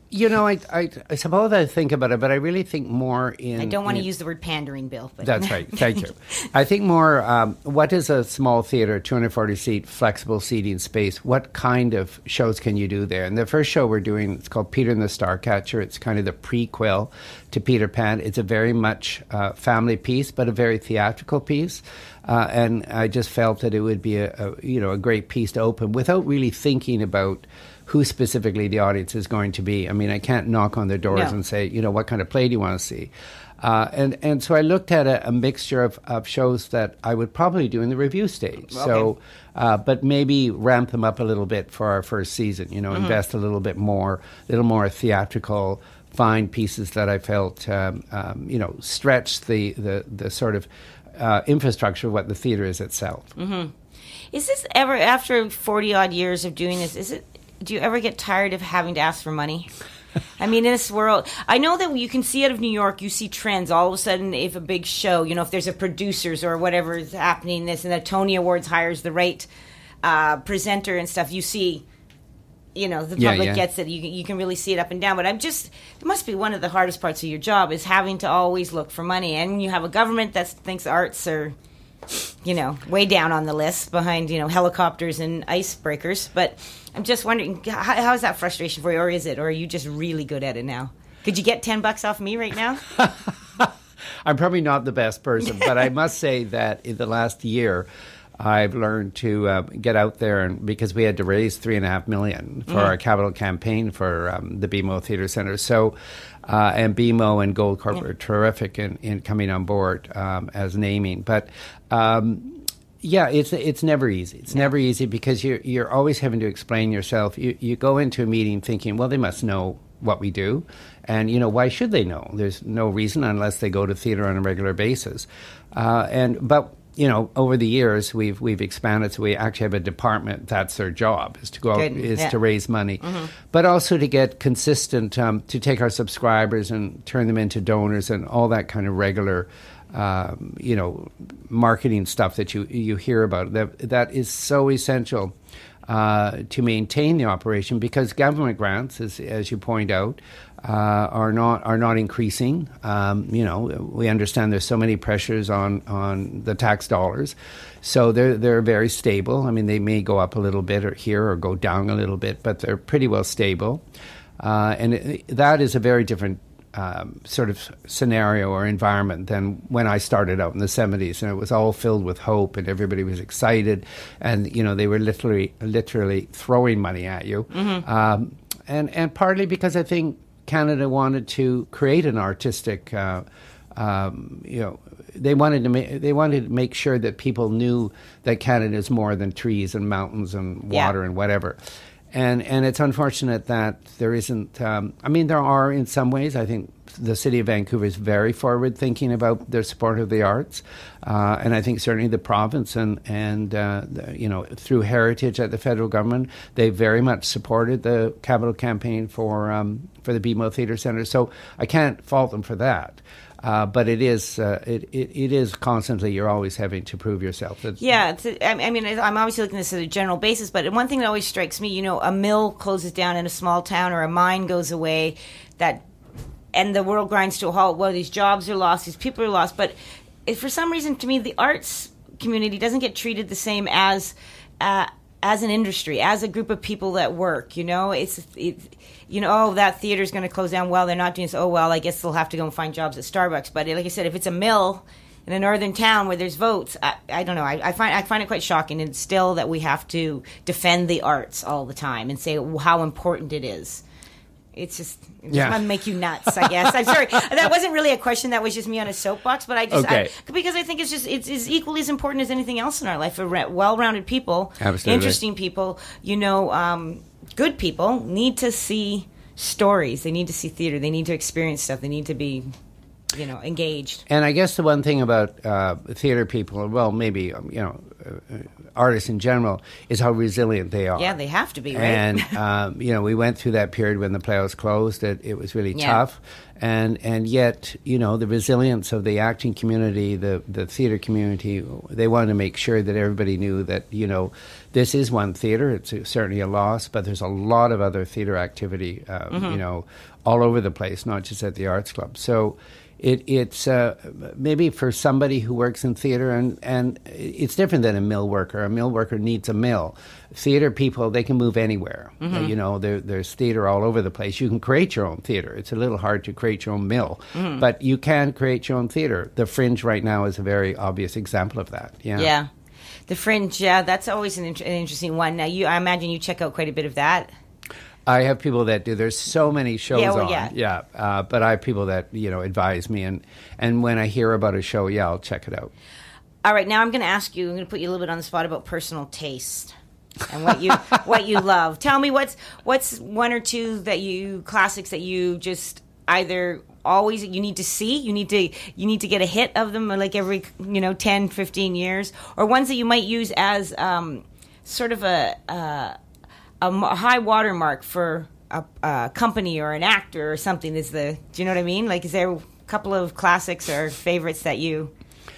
You know, I suppose I think about it, but I really think more in... I don't want to use the word pandering, Bill. But That's right. Thank you. I think more, what is a small theatre, 240-seat, flexible seating space? What kind of shows can you do there? And the first show we're doing, it's called Peter and the Starcatcher. It's kind of the prequel to Peter Pan. It's a very much family piece, but a very theatrical piece. And I just felt that it would be a great piece to open without really thinking about who specifically the audience is going to be. I mean, I can't knock on their doors and say, what kind of play do you want to see? And so I looked at a mixture of shows that I would probably do in the review stage. Okay. So, but maybe ramp them up a little bit for our first season, invest a little bit more, a little more theatrical, find pieces that I felt, stretch the sort of infrastructure of what the theater is itself. Mm-hmm. Is this ever, after 40-odd years of doing this, do you ever get tired of having to ask for money? I mean, in this world, I know that you can see out of New York, you see trends. All of a sudden, if a big show, if there's a producers or whatever is happening, and the Tony Awards hires the right presenter and stuff, you see, the public gets it. You can really see it up and down. But it must be one of the hardest parts of your job is having to always look for money. And you have a government that thinks arts are, way down on the list behind, helicopters and icebreakers. But I'm just wondering, how is that frustration for you, or are you just really good at it now? Could you get $10 off me right now? I'm probably not the best person, but I must say that in the last year, I've learned to get out there, and because we had to raise $3.5 million for our capital campaign for the BMO Theatre Centre. So, and BMO and Gold Corp are terrific in coming on board as naming, but. It's never easy. It's never easy because you're always having to explain yourself. You go into a meeting thinking, well, they must know what we do. And, why should they know? There's no reason unless they go to theater on a regular basis. But over the years, we've expanded. So we actually have a department that's their job, is to go out, to raise money. Mm-hmm. But also to get consistent, to take our subscribers and turn them into donors and all that kind of regular marketing stuff that you hear about. That is so essential to maintain the operation because government grants, as you point out, are not increasing. We understand there's so many pressures on the tax dollars, so they're very stable. I mean, they may go up a little bit or go down a little bit, but they're pretty well stable, and that is a very different sort of scenario or environment than when I started out in the 70s, and it was all filled with hope and everybody was excited, and they were literally throwing money at you, and partly because I think Canada wanted to create an artistic, they wanted to make sure that people knew that Canada is more than trees and mountains and water and whatever. And it's unfortunate that there isn't, there are in some ways. I think the city of Vancouver is very forward-thinking about their support of the arts. And I think certainly the province and through Heritage at the federal government, they very much supported the capital campaign for the BMO Theatre Centre. So I can't fault them for that. But it is constantly, you're always having to prove yourself. I'm obviously looking at this at a general basis, but one thing that always strikes me, a mill closes down in a small town or a mine goes away, and the world grinds to a halt. Well, these jobs are lost, these people are lost, but for some reason, to me, the arts community doesn't get treated the same as an industry, as a group of people that work. That theater's going to close down. Well, they're not doing this. Oh, well, I guess they'll have to go and find jobs at Starbucks. But like I said, if it's a mill in a northern town where there's votes, I don't know. I find it quite shocking, and still that we have to defend the arts all the time and say how important it is. It's just going to make you nuts, I guess. I'm sorry. That wasn't really a question. That was just me on a soapbox. But because I think it's equally as important as anything else in our life. Well-rounded people, absolutely, interesting people, good people need to see stories. They need to see theater. They need to experience stuff. They need to be engaged. And I guess the one thing about theater people, well, maybe artists in general, is how resilient they are. Yeah, they have to be, right? And we went through that period when the Playhouse closed. It was really tough, and yet the resilience of the acting community, the theater community, they wanted to make sure that everybody knew that this is one theater. It's certainly a loss, but there's a lot of other theater activity, all over the place, not just at the Arts Club. So. It's maybe for somebody who works in theater, and it's different than a mill worker. A mill worker needs a mill. Theater people, they can move anywhere. There's theater all over the place. You can create your own theater. It's a little hard to create your own mill, but you can create your own theater. The Fringe right now is a very obvious example of that. Yeah. The Fringe, that's always an interesting one. Now, I imagine you check out quite a bit of that. I have people that do. There's so many shows on. But I have people that advise me, and when I hear about a show, I'll check it out. All right, now I'm going to ask you. I'm going to put you a little bit on the spot about personal taste and what you love. Tell me what's one or two classics that you just either always you need to see, you need to get a hit of them like every 10, 15 years, or ones that you might use as sort of a high watermark for a company or an actor or something. Do you know what I mean? Like, is there a couple of classics or favorites that you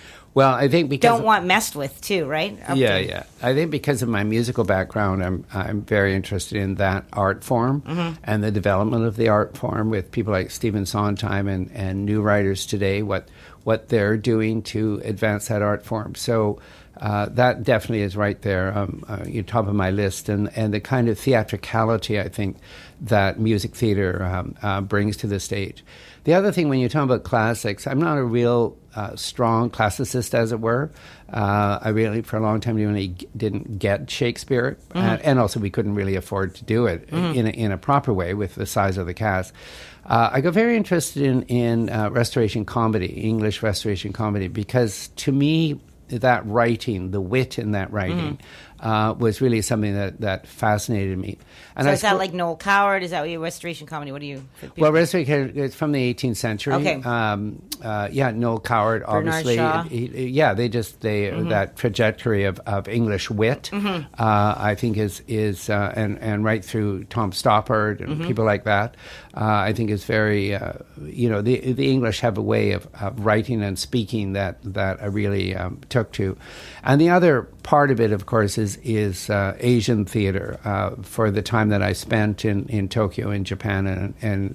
I think because don't want messed with too, right? Yeah. I think because of my musical background, I'm very interested in that art form and the development of the art form with people like Stephen Sondheim and new writers today, what they're doing to advance that art form. So that definitely is right there, top of my list, and the kind of theatricality I think that music theater brings to the stage. The other thing, when you talk about classics, I'm not a real strong classicist, as it were. I really, for a long time, really didn't get Shakespeare, and also we couldn't really afford to do it in a proper way with the size of the cast. I got very interested in Restoration comedy, English Restoration comedy, because to me, that writing, the wit in that writing, was really something that fascinated me. And so is that like Noel Coward? Is that your Restoration comedy? What do you... Well, Restoration is from the 18th century. Okay. Noel Coward, obviously. That trajectory of English wit, I think is and right through Tom Stoppard and people like that, I think is very, the English have a way of writing and speaking that I really took to. And the other part of it, of course, is Asian theater. For the time that I spent in Tokyo, in Japan, and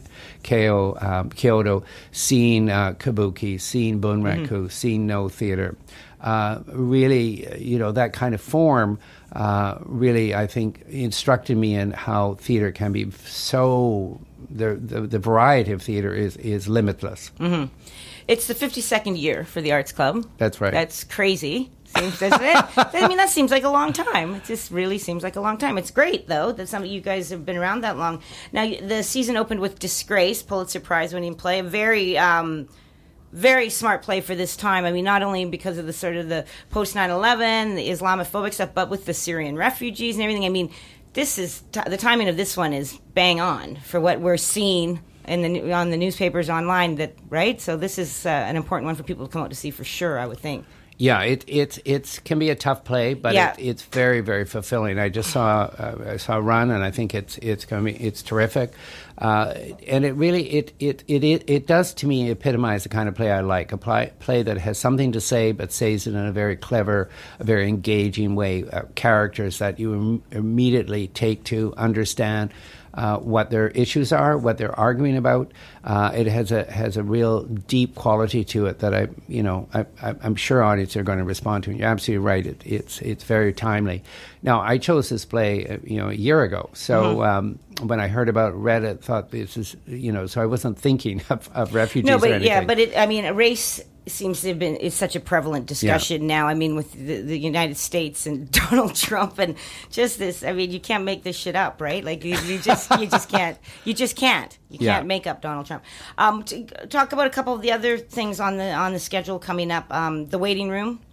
Kyoto, seeing kabuki, seeing bunraku, seeing No theater, really, that kind of form really, I think, instructed me in how theater can be so. The variety of theater is limitless. It's the 52nd year for the Arts Club. That's right. That's crazy. Doesn't it? I mean, that seems like a long time. It just really seems like a long time. It's great, though, that some of you guys have been around that long. Now, the season opened with Disgrace, Pulitzer Prize-winning play, a very, very smart play for this time. I mean, not only because of the sort of the post-9/11, the Islamophobic stuff, but with the Syrian refugees and everything. I mean, this is the timing of this one is bang on for what we're seeing on the newspapers online. Right? So this is an important one for people to come out to see for sure, I would think. Yeah, it can be a tough play, but it's very, very fulfilling. I just saw a run, and I think it's terrific, and it really it does to me epitomize the kind of play I like. A play that has something to say, but says it in a very clever, a very engaging way. Characters that you immediately take to understand. What their issues are, what they're arguing about. It has a real deep quality to it that I'm sure audiences are going to respond to. And you're absolutely right. It's very timely. Now, I chose this play a year ago. So when I heard about Reddit, thought this is so I wasn't thinking of refugees. No, but or anything. Race seems to have been it's such a prevalent discussion now. I mean, with the United States and Donald Trump and just this. I mean, you can't make this shit up, right? Like you just can't. You can't make up Donald Trump. Talk about a couple of the other things on the schedule coming up. The Waiting Room.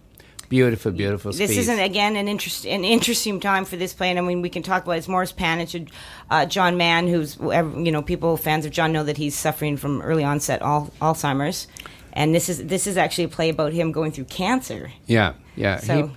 Beautiful, beautiful This piece. isn't, again, an interesting time for this play, and I mean, we can talk about it. It's Morris Panich, John Mann, who's, people, fans of John know that he's suffering from early onset Alzheimer's, and this is actually a play about him going through cancer. Yeah. So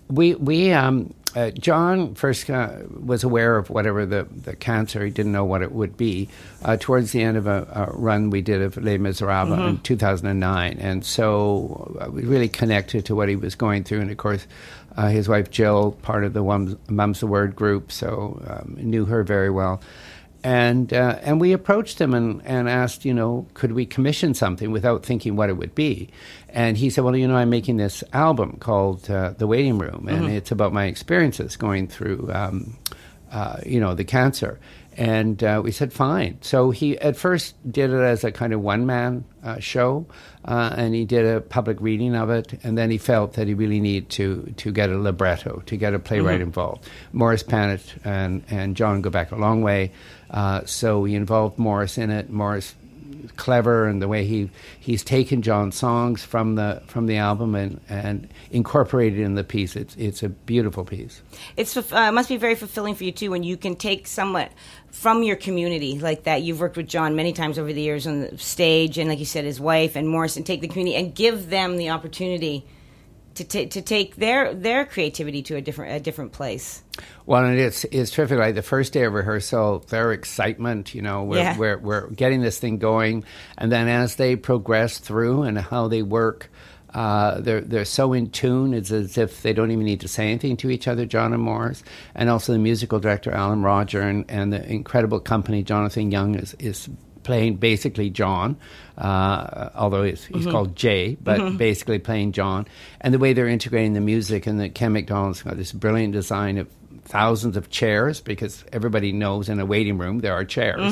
John first was aware of whatever the cancer. He didn't know what it would be. Towards the end of a run we did of Les Miserables in 2009, and so we really connected to what he was going through. And of course, his wife Jill, part of the Mum's the Word group, so knew her very well. And we approached him and asked, could we commission something without thinking what it would be? And he said, well, I'm making this album called The Waiting Room, and it's about my experiences going through, the cancer. And we said, fine. So he at first did it as a kind of one-man show, and he did a public reading of it, and then he felt that he really needed to get a libretto, to get a playwright involved. Morris Panich and John go back a long way, so he involved Morris in it. Morris clever in the way he's taken John's songs from the album and incorporated in the piece. It's a beautiful piece. It must be very fulfilling for you too when you can take somewhat from your community like that. You've worked with John many times over the years on the stage, and like you said, his wife and Morris, and take the community and give them the opportunity to take their creativity to a different place. Well, and it's terrific. Like the first day of rehearsal, their excitement, we're getting this thing going, and then as they progress through and how they work, they're so in tune. It's as if they don't even need to say anything to each other, John and Morris, and also the musical director Alan Roger and the incredible company Jonathan Young is playing basically John, although he's called Jay, but basically playing John. And the way they're integrating the music, and that Ken McDonald's got this brilliant design of thousands of chairs, because everybody knows in a waiting room there are chairs.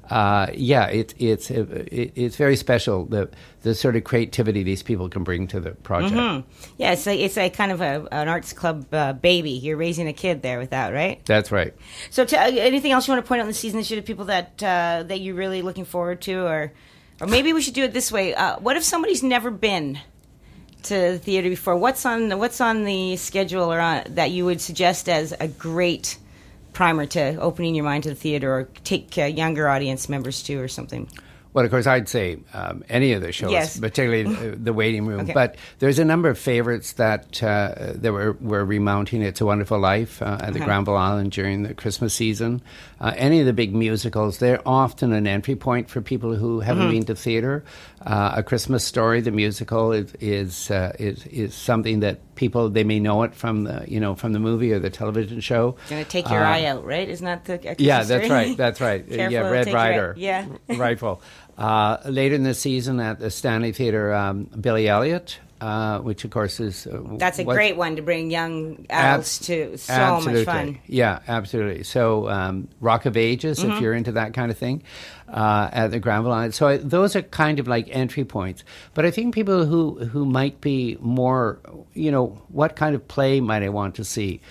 It's very special, the sort of creativity these people can bring to the project. Yeah, it's a kind of an arts club baby. You're raising a kid there with that, right? That's right. So anything else you want to point out in the season this year to people that you're really looking forward to, or maybe we should do it this way. What if somebody's never been to the theater before? What's on the schedule or that you would suggest as a great primer to opening your mind to the theater, or take younger audience members to, or something? Well, of course, I'd say any of the shows, yes. particularly The Waiting Room. Okay. But there's a number of favorites that we're remounting. It's a Wonderful Life at the Granville Island during the Christmas season. Any of the big musicals, they're often an entry point for people who haven't been to theater. A Christmas Story, the musical, is something that people, they may know it from the movie or the television show. Going to take your eye out, right? Isn't that the Christmas Yeah, Story? that's right. Careful, yeah, Red Rider. Yeah. Rifle. Later in the season at the Stanley Theatre, Billy Elliot, which of course is... That's a great one to bring young adults to. So absolutely. much fun. Yeah, absolutely. So Rock of Ages, if you're into that kind of thing, at the Granville Island. So those are kind of like entry points. But I think people who might be more, what kind of play might I want to see?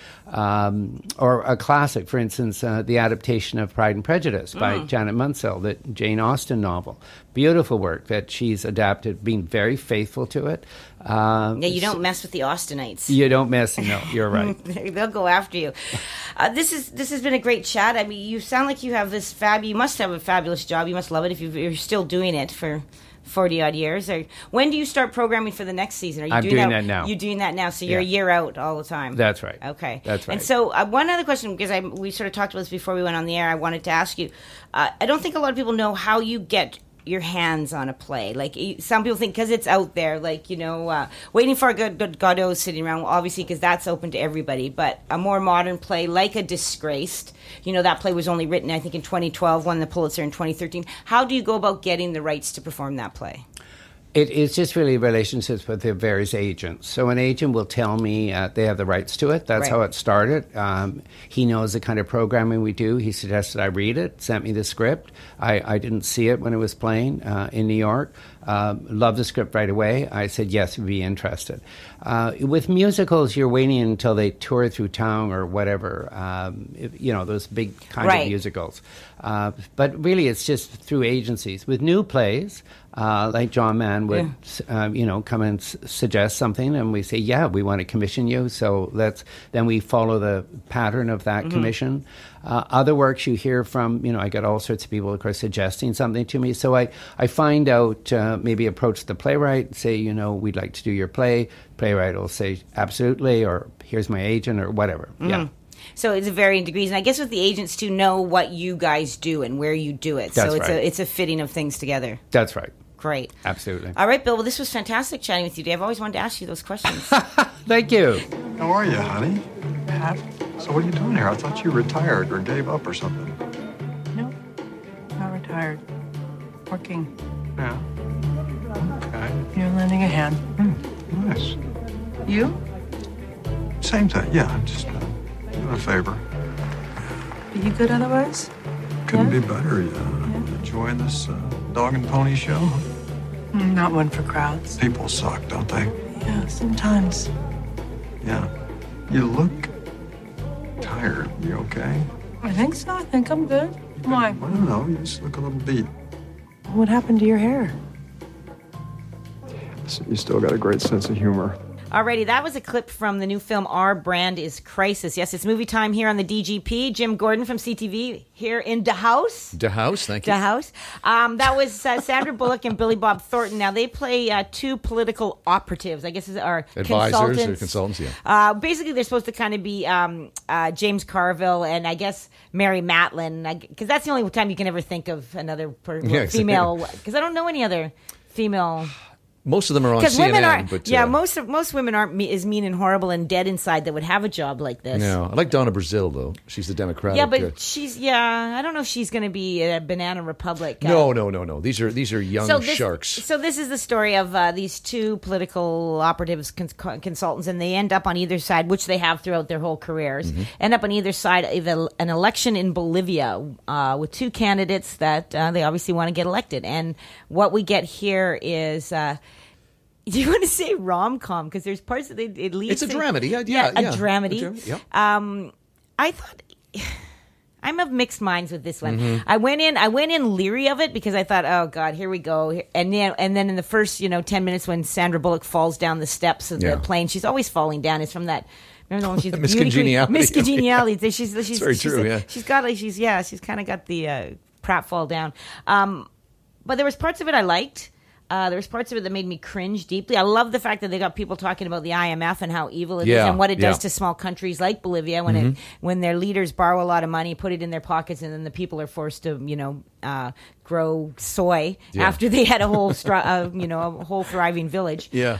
Or a classic, for instance, the adaptation of Pride and Prejudice by Janet Munsell, the Jane Austen novel. Beautiful work that she's adapted, being very faithful to it. You don't mess with the Austenites. You don't mess. No, you're right. They'll go after you. This has been a great chat. I mean, you sound like you have this you must have a fabulous job. You must love it if you're still doing it for 40-odd years. When do you start programming for the next season? Are you I'm doing that now. You're doing that now, so you're a year out all the time. That's right. Okay. That's right. And so one other question, because we sort of talked about this before we went on the air, I wanted to ask you, I don't think a lot of people know how you get your hands on a play. Like, some people think because it's out there, like, Waiting for Godot sitting around, obviously, because that's open to everybody. But a more modern play, like A Disgraced, that play was only written, I think, in 2012, won the Pulitzer in 2013. How do you go about getting the rights to perform that play? It's just really relationships with the various agents. So an agent will tell me they have the rights to it. That's how it started. He knows the kind of programming we do. He suggested I read it, sent me the script. I didn't see it when it was playing in New York. loved the script right away. I said, yes, we'd be interested. With musicals, you're waiting until they tour through town or whatever, those big kind of musicals. But really, it's just through agencies. With new plays, like John Mann would, come and suggest something, and we say, yeah, we want to commission you. So then we follow the pattern of that commission. Other works you hear from, I get all sorts of people, of course, suggesting something to me. So I find out, maybe approach the playwright, say, we'd like to do your play. Playwright will say, absolutely, or here's my agent, or whatever. Yeah. So it's varying degrees, and I guess with the agents to know what you guys do and where you do it. That's so right. It's a fitting of things together. That's right. Great. Absolutely. All right, Bill. Well, this was fantastic chatting with you today. I've always wanted to ask you those questions. Thank you. How are you, honey? Pat? So what are you doing here? I thought you retired or gave up or something. No, not retired. Working. Yeah. Okay. You're lending a hand. Nice. You? Same thing. Yeah, I'm just doing a favor. Are you good otherwise? Couldn't be better. Enjoying this dog and pony show? Not one for crowds. People suck, don't they? Yeah, sometimes. Yeah. You look tired. You okay? I think so. I think I'm good. Why? I don't know. You just look a little beat. What happened to your hair? You still got a great sense of humor. Alrighty, that was a clip from the new film Our Brand is Crisis. Yes, it's movie time here on the DGP. Jim Gordon from CTV here in the house. The house, thank you. The house. That was Sandra Bullock and Billy Bob Thornton. Now, they play two political operatives, I guess, are advisors or consultants, yeah. Basically, they're supposed to kind of be James Carville and, I guess, Mary Matlin, because that's the only time you can ever think of another female, because I don't know any other female... Most of them are on CNN. Most women aren't as mean and horrible and dead inside that would have a job like this. No, I like Donna Brazile, though. She's the Democratic. Yeah, but I don't know if she's going to be a Banana Republic. No. These are young sharks. So this is the story of these two political operatives, consultants, and they end up on either side, which they have throughout their whole careers, end up on either side of an election in Bolivia with two candidates that they obviously want to get elected. And what we get here is... do you want to say rom-com? Because there's parts that it leads. It's a dramedy, yeah. A dramedy. I thought I'm of mixed minds with this one. I went in leery of it because I thought, oh God, here we go. And then in the first 10 minutes when Sandra Bullock falls down the steps of the plane, she's always falling down. It's from that. Remember the one she's Miss Congeniality. Miss Congeniality. She's very true. Yeah, she's kind of got the pratfall down. But there was parts of it I liked. There was parts of it that made me cringe deeply. I love the fact that they got people talking about the IMF and how evil it is and what it does to small countries like Bolivia when their leaders borrow a lot of money, put it in their pockets, and then the people are forced to grow soy after they had a whole a whole thriving village. Yeah.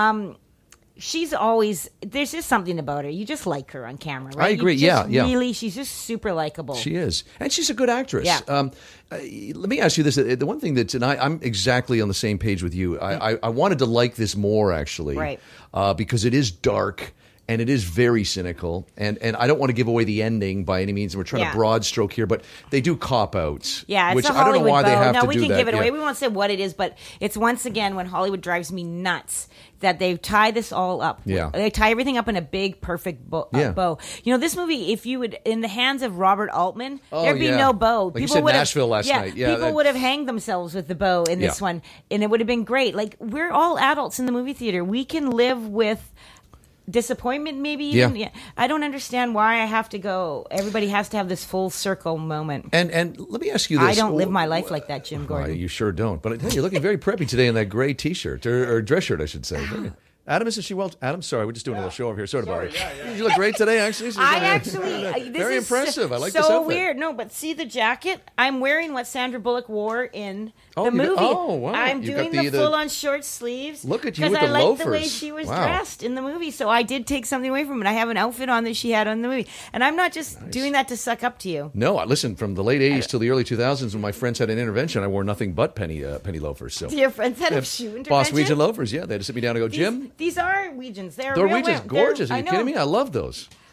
She's always, there's just something about her. You just like her on camera, right? I agree, Really, she's just super likable. She is. And she's a good actress. Yeah. Let me ask you this. The one thing that, and I'm exactly on the same page with you. I wanted to like this more, actually. Right. Because it is dark. And it is very cynical, and I don't want to give away the ending by any means. And we're trying to broad stroke here, but they do cop outs. Yeah, it's which a Hollywood I don't know why bow. they have no, to we do can that. give it away. We won't say what it is, but it's once again when Hollywood drives me nuts that they tie this all up. Yeah, they tie everything up in a big, perfect bow. This movie, if you would in the hands of Robert Altman, there'd be no bow. Like people you said, Nashville last night. Yeah, people would have hanged themselves with the bow in this one, and it would have been great. Like we're all adults in the movie theater. We can live with disappointment, maybe even. Yeah. I don't understand why I have to go. Everybody has to have this full circle moment. And let me ask you this. I don't live my life like that, Jim Gordon. You sure don't. But hey, you're looking very preppy today in that gray T-shirt, or dress shirt, I should say. Adam, isn't she well? Adam, sorry, we're just doing a little show over here. Sorry about it. You look great today, actually. Very impressive. I like this outfit. So weird. No, but see the jacket? I'm wearing what Sandra Bullock wore in the movie. Wow. I'm doing the full-on short sleeves. Look at you with the loafers. Because I like the way she was dressed in the movie. So I did take something away from it. I have an outfit on that she had on the movie. And I'm not just doing that to suck up to you. No, listen, from the late 80s till the early 2000s when my friends had an intervention, I wore nothing but penny loafers. So. Your friends had a shoe intervention? Boss Weejan loafers, yeah. They had to sit me down and go, Jim. These are Weegians. They're Weegians, gorgeous. Are you kidding me? I love those.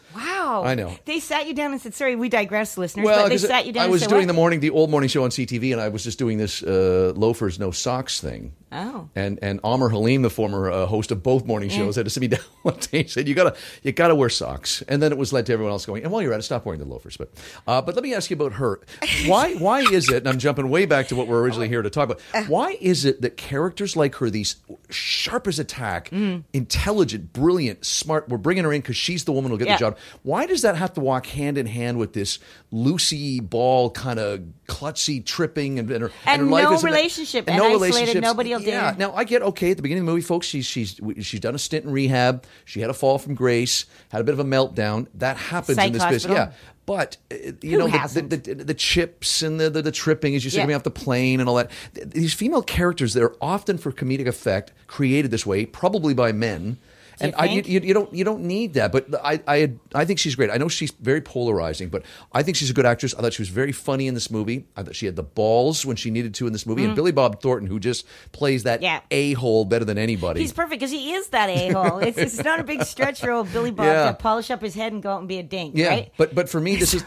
Wow. I know. They sat you down and said, sorry, we digress, listeners, Well, but they sat you down and said, I was doing the old morning show on CTV, and I was just doing this loafers, no socks thing. Oh. And Amr Halim, the former host of both morning shows, had to sit me down one day and said, you gotta wear socks. And then it was led to everyone else going, and while you're at it, stop wearing the loafers. But let me ask you about her. Why is it, and I'm jumping way back to what we're originally here to talk about, why is it that characters like her, these sharp as a tack, intelligent, brilliant, smart, we're bringing her in because she's the woman who'll get the job. Why does that have to walk hand in hand with this Lucy Ball kind of klutzy tripping and her life no is relationship and no no isolated, nobody will yeah. Now I get, okay, at the beginning of the movie, folks, she's done a stint in rehab. She had a fall from grace, had a bit of a meltdown. That happens in this business. Yeah. But, the chips and the tripping as you see coming off the plane and all that. These female characters that are often for comedic effect created this way, probably by men. And you don't need that, but I think she's great. I know she's very polarizing, but I think she's a good actress. I thought she was very funny in this movie. I thought she had the balls when she needed to in this movie. And Billy Bob Thornton, who just plays that a-hole better than anybody. He's perfect because he is that a-hole. It's not a big stretch for old Billy Bob to polish up his head and go out and be a dink, right? But for me, this is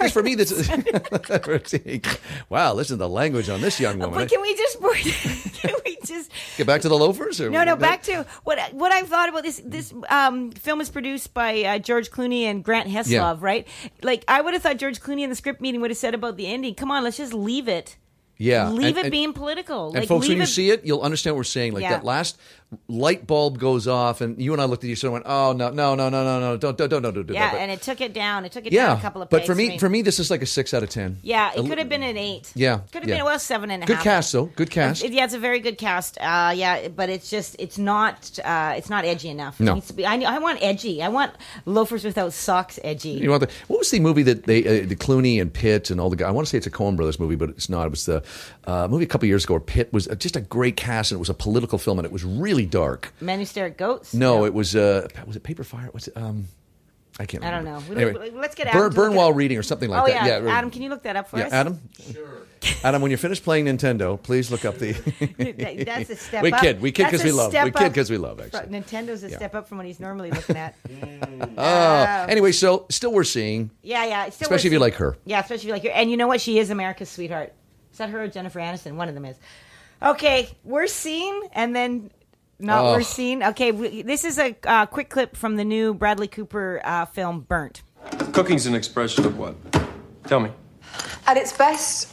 wow, listen to the language on this young woman. But can we just get back to the loafers? Or no, back to what I thought about this. Film is produced by George Clooney and Grant Heslov, right? Like, I would have thought George Clooney in the script meeting would have said about the ending, come on, let's just leave it. Yeah. Leave it being political. And folks, when you see it, you'll understand what we're saying. Like that last light bulb goes off, and you and I looked at each other and went, "Oh no, don't do that." Yeah, and it took it down. It took it down a couple of pegs. But for me, this is like a 6 out of 10. Yeah, it could have been an 8. Yeah, could have been 7.5. Good cast, though. Good cast. It's a very good cast. But it's not edgy enough. No. It needs to be. I want edgy. I want loafers without socks edgy. You want what was the movie that the Clooney and Pitt and all the guys? I want to say it's a Coen Brothers movie, but it's not. It was the movie a couple years ago where Pitt was just a great cast, and it was a political film, and it was really dark. Men Who Stare at Goats? No, it was it Paper Fire? What's it? I can't remember. I don't know. Anyway, let's get Adam. Burn while reading or something like that. Yeah, Adam, can you look that up for us? Adam? Sure. Adam, when you're finished playing Nintendo, please look up the... That's a step we up. kid because we love. We kid because we love, actually. Nintendo's a step up from what he's normally looking at. Anyway, so still we're seeing. Yeah. Especially if you like her. Yeah, especially if you like her. And you know what? She is America's sweetheart. Is that her or Jennifer Aniston? One of them is. Okay, we're seeing, and then... we're seeing. Okay, this is a quick clip from the new Bradley Cooper film, Burnt. Cooking's an expression of what? Tell me. At its best,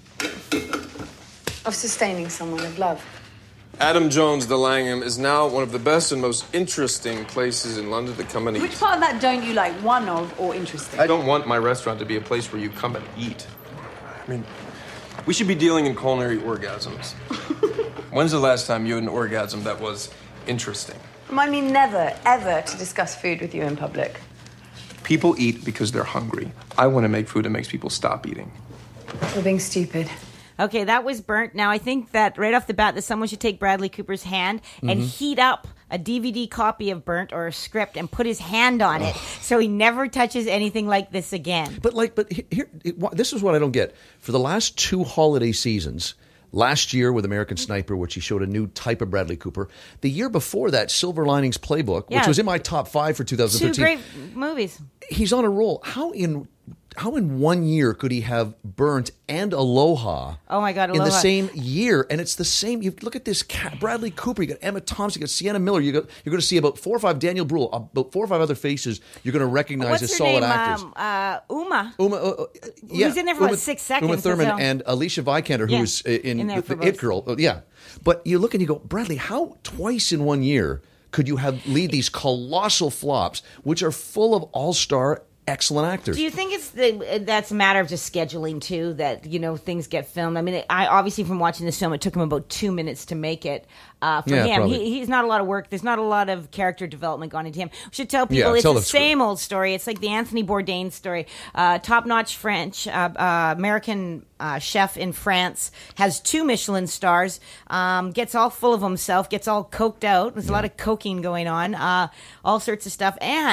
of sustaining someone with love. Adam Jones, the Langham, is now one of the best and most interesting places in London to come and eat. Which part of that don't you like? One of or interesting? I don't want my restaurant to be a place where you come and eat. I mean, we should be dealing in culinary orgasms. When's the last time you had an orgasm that was interesting? I mean, never, ever to discuss food with you in public. People eat because they're hungry. I want to make food that makes people stop eating. You're being stupid. Okay, that was Burnt. Now, I think that right off the bat that someone should take Bradley Cooper's hand and heat up a DVD copy of Burnt or a script and put his hand on it so he never touches anything like this again. But here, this is what I don't get. For the last 2 holiday seasons, last year with American Sniper, which he showed a new type of Bradley Cooper. The year before that, Silver Linings Playbook, which was in my top 5 for 2013. 2 great movies. He's on a roll. How in 1 year could he have Burnt and Aloha? Oh my God, Aloha. In the same year, and it's the same. You look at this Bradley Cooper. You got Emma Thompson. You got Sienna Miller. You're going to see about 4 or 5 Daniel Bruhl, about 4 or 5 other faces. You're going to recognize as solid actors. Uma. Yeah, who's in there for about 6 seconds. Uma Thurman and Alicia Vikander, who's in the It Girl. Yeah, but you look and you go, Bradley, how twice in 1 year could you have lead these colossal flops, which are full of all-star excellent actors? Do you think that's a matter of just scheduling too? That things get filmed. I mean, I obviously from watching this film, it took him about 2 minutes to make it. For him, he's not a lot of work. There's not a lot of character development gone into him. We should tell people it's the same old story. It's like the Anthony Bourdain story. Top-notch French American chef in France, has 2 Michelin stars. Gets all full of himself. Gets all coked out. There's a lot of coking going on. All sorts of stuff. And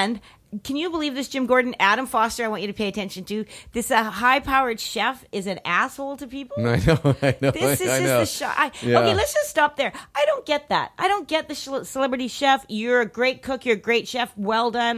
Can you believe this, Jim Gordon? Adam Foster, I want you to pay attention to. This high-powered chef is an asshole to people. I know. This is the shot. Yeah. Okay, let's just stop there. I don't get that. I don't get the celebrity chef. You're a great cook. You're a great chef. Well done.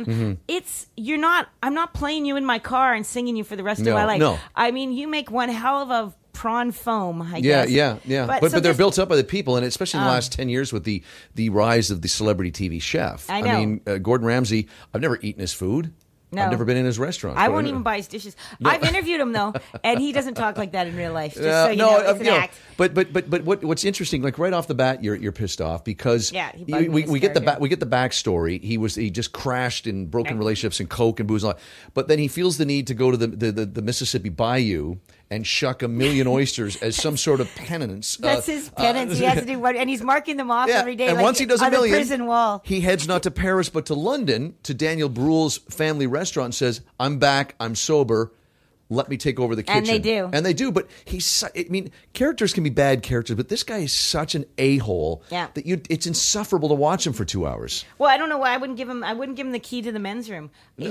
Mm-hmm. I'm not playing you in my car and singing you for the rest of my life. No. I mean, you make one hell of a prawn foam, I guess. Yeah. But they're built up by the people, and especially in the last 10 years with the rise of the celebrity TV chef. I know. I mean, Gordon Ramsay, I've never eaten his food. No. I've never been in his restaurant. I won't even buy his dishes. No. I've interviewed him, though, and he doesn't talk like that in real life. Just so you know, it's an act. But what's interesting, like right off the bat, you're pissed off because we get the backstory. He just crashed in broken relationships and coke and booze and all that. But then he feels the need to go to the Mississippi Bayou and shuck 1 million oysters as some sort of penance. That's his penance. He has to do one, and he's marking them off every day. And like once he does 1 million, on the prison wall, he heads not to Paris but to London to Daniel Bruhl's family restaurant and says, "I'm back. I'm sober. Let me take over the kitchen." And they do. But characters can be bad characters, but this guy is such an a-hole that it's insufferable to watch him for 2 hours. Well, I don't know why I wouldn't give him the key to the men's room. He's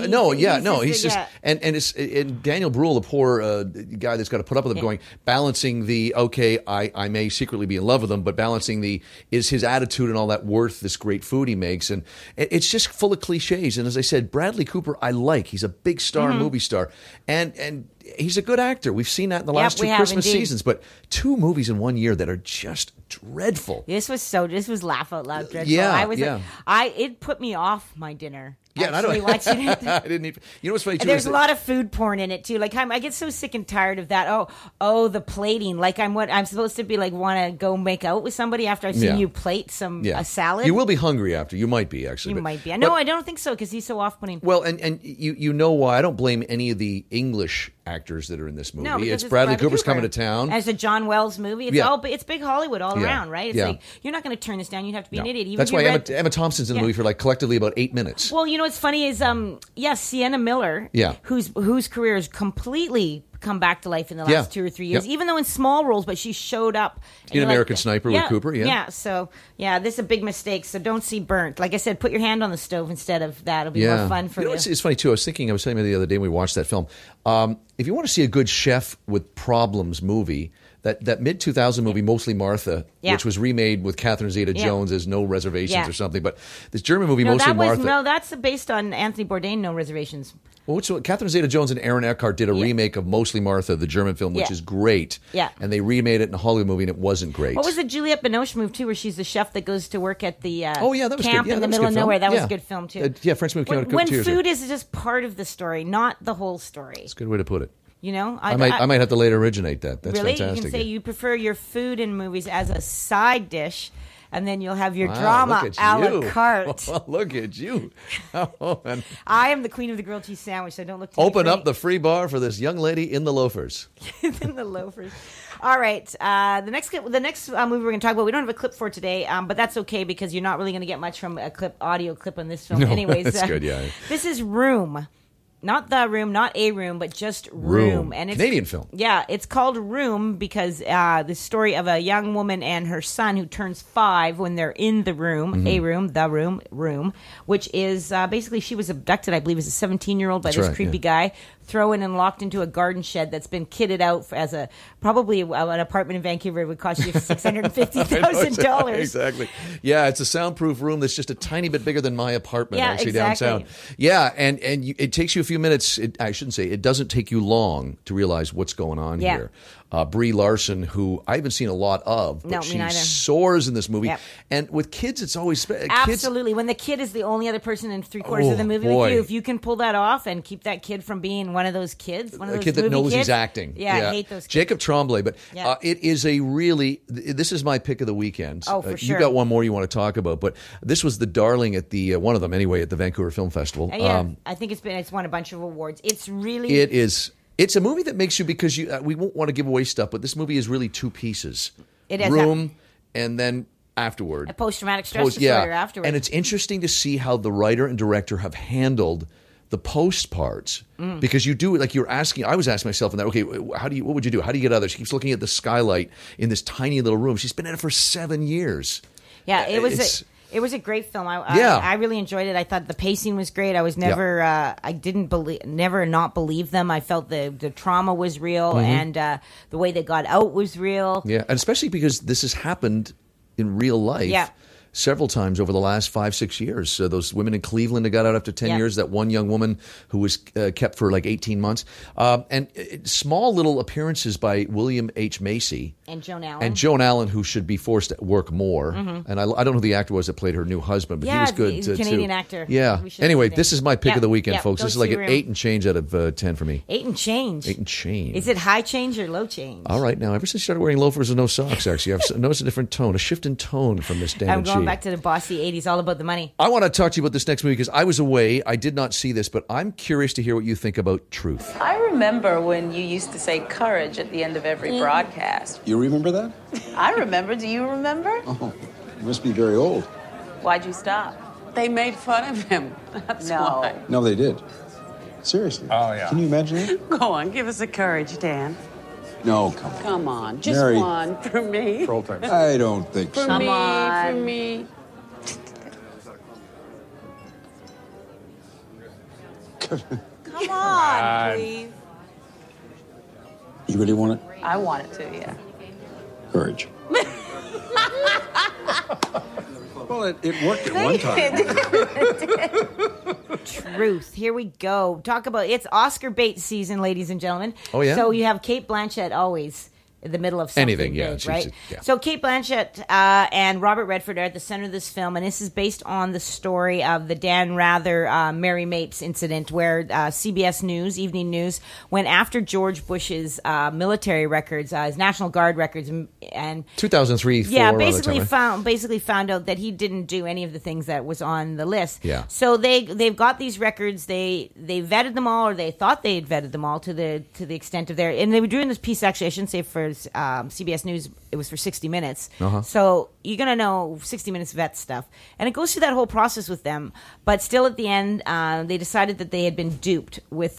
just and Daniel Bruhl, the poor guy that's got to put up with him, balancing the I may secretly be in love with him, but balancing is his attitude and all that worth this great food he makes, and it's just full of cliches. And as I said, Bradley Cooper, he's a big star, movie star, and he's a good actor. We've seen that in the last two Christmas seasons, but 2 movies in 1 year that are just dreadful. This was laugh out loud dreadful. Yeah, it put me off my dinner. Yeah, and I don't watching it. I didn't even. You know what's funny too? There's a lot of food porn in it too. Like I get so sick and tired of that. The plating. Like I'm supposed to be like want to go make out with somebody after I've seen you plate a salad. You will be hungry after. You might be actually. You might be. No, I don't think so because he's so off-putting. Well, and you know why? I don't blame any of the English actors that are in this movie. No, it's Bradley Cooper's coming to town. As a John Wells movie, it's big Hollywood all around, right? It's like you're not going to turn this down. You'd have to be an idiot. That's why Emma Thompson's in the movie for like collectively about 8 minutes. Well, you know what's funny is Sienna Miller, whose career has completely come back to life in the last 2 or 3 years, even though in small roles, but she showed up in American Sniper with Cooper. So this is a big mistake. So don't see burnt. Like I said, put your hand on the stove instead of that. It'll be more fun for you. It's funny too. I was telling you the other day when we watched that film. If you want to see a good chef with problems movie, that mid-2000 movie, Mostly Martha, which was remade with Catherine Zeta-Jones as No Reservations or something. But this German movie, Mostly Martha. No, that's based on Anthony Bourdain, No Reservations. Well, Catherine Zeta-Jones and Aaron Eckhart did a remake of Mostly Martha, the German film, which is great. Yeah. And they remade it in a Hollywood movie, and it wasn't great. What was the Juliette Binoche movie, too, where she's the chef that goes to work at the that was camp good. in the middle of nowhere? That was a good film, too. French movie came out when 2 years ago. food is just part of the story, not the whole story. That's a good way to put it. You know, I might have to later originate that. That's really? fantastic. You can say you prefer your food in movies as a side dish, and then you'll have your drama a la carte. Well, look at you. I am the queen of the grilled cheese sandwich, so don't look too Open up the free bar for this young lady in the loafers. In the loafers. All right. The next movie we're going to talk about, we don't have a clip for today, but that's okay because you're not really going to get much from audio clip on this film. No, anyways. That's good, yeah. This is Room. Not The Room, not A Room, but just Room. And it's Canadian film. Yeah, it's called Room because the story of a young woman and her son who turns 5 when they're in the room, A Room, The Room, which is basically she was abducted, I believe, as a 17-year-old by this creepy guy, thrown and locked into a garden shed that's been kitted out as probably an apartment in Vancouver would cost you $650,000. Exactly. Yeah, it's a soundproof room that's just a tiny bit bigger than my apartment downtown. Yeah, and it takes you a few minutes. I shouldn't say it doesn't take you long to realize what's going on here. Brie Larson, who I haven't seen a lot of, but she soars in this movie. Yep. And with kids, it's always absolutely when the kid is the only other person in 3/4 of the movie with you. If you can pull that off and keep that kid from being one of those kids, a kid that knows he's acting. I hate those kids. Jacob Tremblay, but it is this is my pick of the weekend. Oh, for sure. You got one more you want to talk about, but this was the darling at the one of them anyway at the Vancouver Film Festival. I think it's won a bunch of awards. It's a movie that makes you, because we won't want to give away stuff, but this movie is really 2 pieces. It is Room and then afterward. A post-traumatic stress disorder afterward. And it's interesting to see how the writer and director have handled the post parts. Because you do, like you're asking, I was asking myself in that, okay, what would you do? How do you get out of there? She keeps looking at the skylight in this tiny little room. She's been in it for 7 years. Yeah, It was a great film. I really enjoyed it. I thought the pacing was great. I was never, I didn't never not believe them. I felt the trauma was real and the way they got out was real. Yeah, and especially because this has happened in real life several times over the last 5-6 years. So those women in Cleveland that got out after 10 years, that one young woman who was kept for like 18 months. And small little appearances by William H. Macy. And Joan Allen. And Joan Allen, who should be forced to work more. And I don't know who the actor was that played her new husband, but he was good too. Canadian actor. Yeah. Anyway, this is my pick of the weekend, folks. This is like an room. 8 and change out of 10 for me. 8 and change. 8 and change. Is it high change or low change? All right. Now, ever since you started wearing loafers and no socks, actually, I've noticed a different tone, a shift in tone from Miss Dana I'm going back to the bossy 80s, all about the money. I want to talk to you about this next movie because I was away. I did not see this, but I'm curious to hear what you think about Truth. I remember when you used to say courage at the end of every broadcast. You remember that? I remember. Do you remember? Oh, you must be very old. Why'd you stop? They made fun of him. That's why. No, they did. Seriously. Oh, yeah. Can you imagine that? Go on, give us a courage, Dan. No, come on. Come on, just Mary. one for me. Troll time. I don't think so. For me, Come on. for me. Come on, please. You really want it? I want it to, yeah. Courage. Well, it worked at one time. Truth. Here we go. Talk about it's Oscar bait season, ladies and gentlemen. Oh, yeah? So you have Cate Blanchett always in the middle of something Anything, yeah, big, right? Yeah. So Cate Blanchett and Robert Redford are at the center of this film, and this is based on the story of the Dan Rather, Mary Mapes incident, where CBS News, Evening News, went after George Bush's military records, his National Guard records, and 2003, 4, yeah, around that basically found out that he didn't do any of the things that was on the list. Yeah. So they've got these records. They vetted them all, or they thought they had vetted them all to the extent of and they were doing this piece actually. I shouldn't say for CBS News, it was for 60 Minutes. So you're going to know 60 Minutes vet stuff. And it goes through that whole process with them. But still at the end, they decided that they had been duped with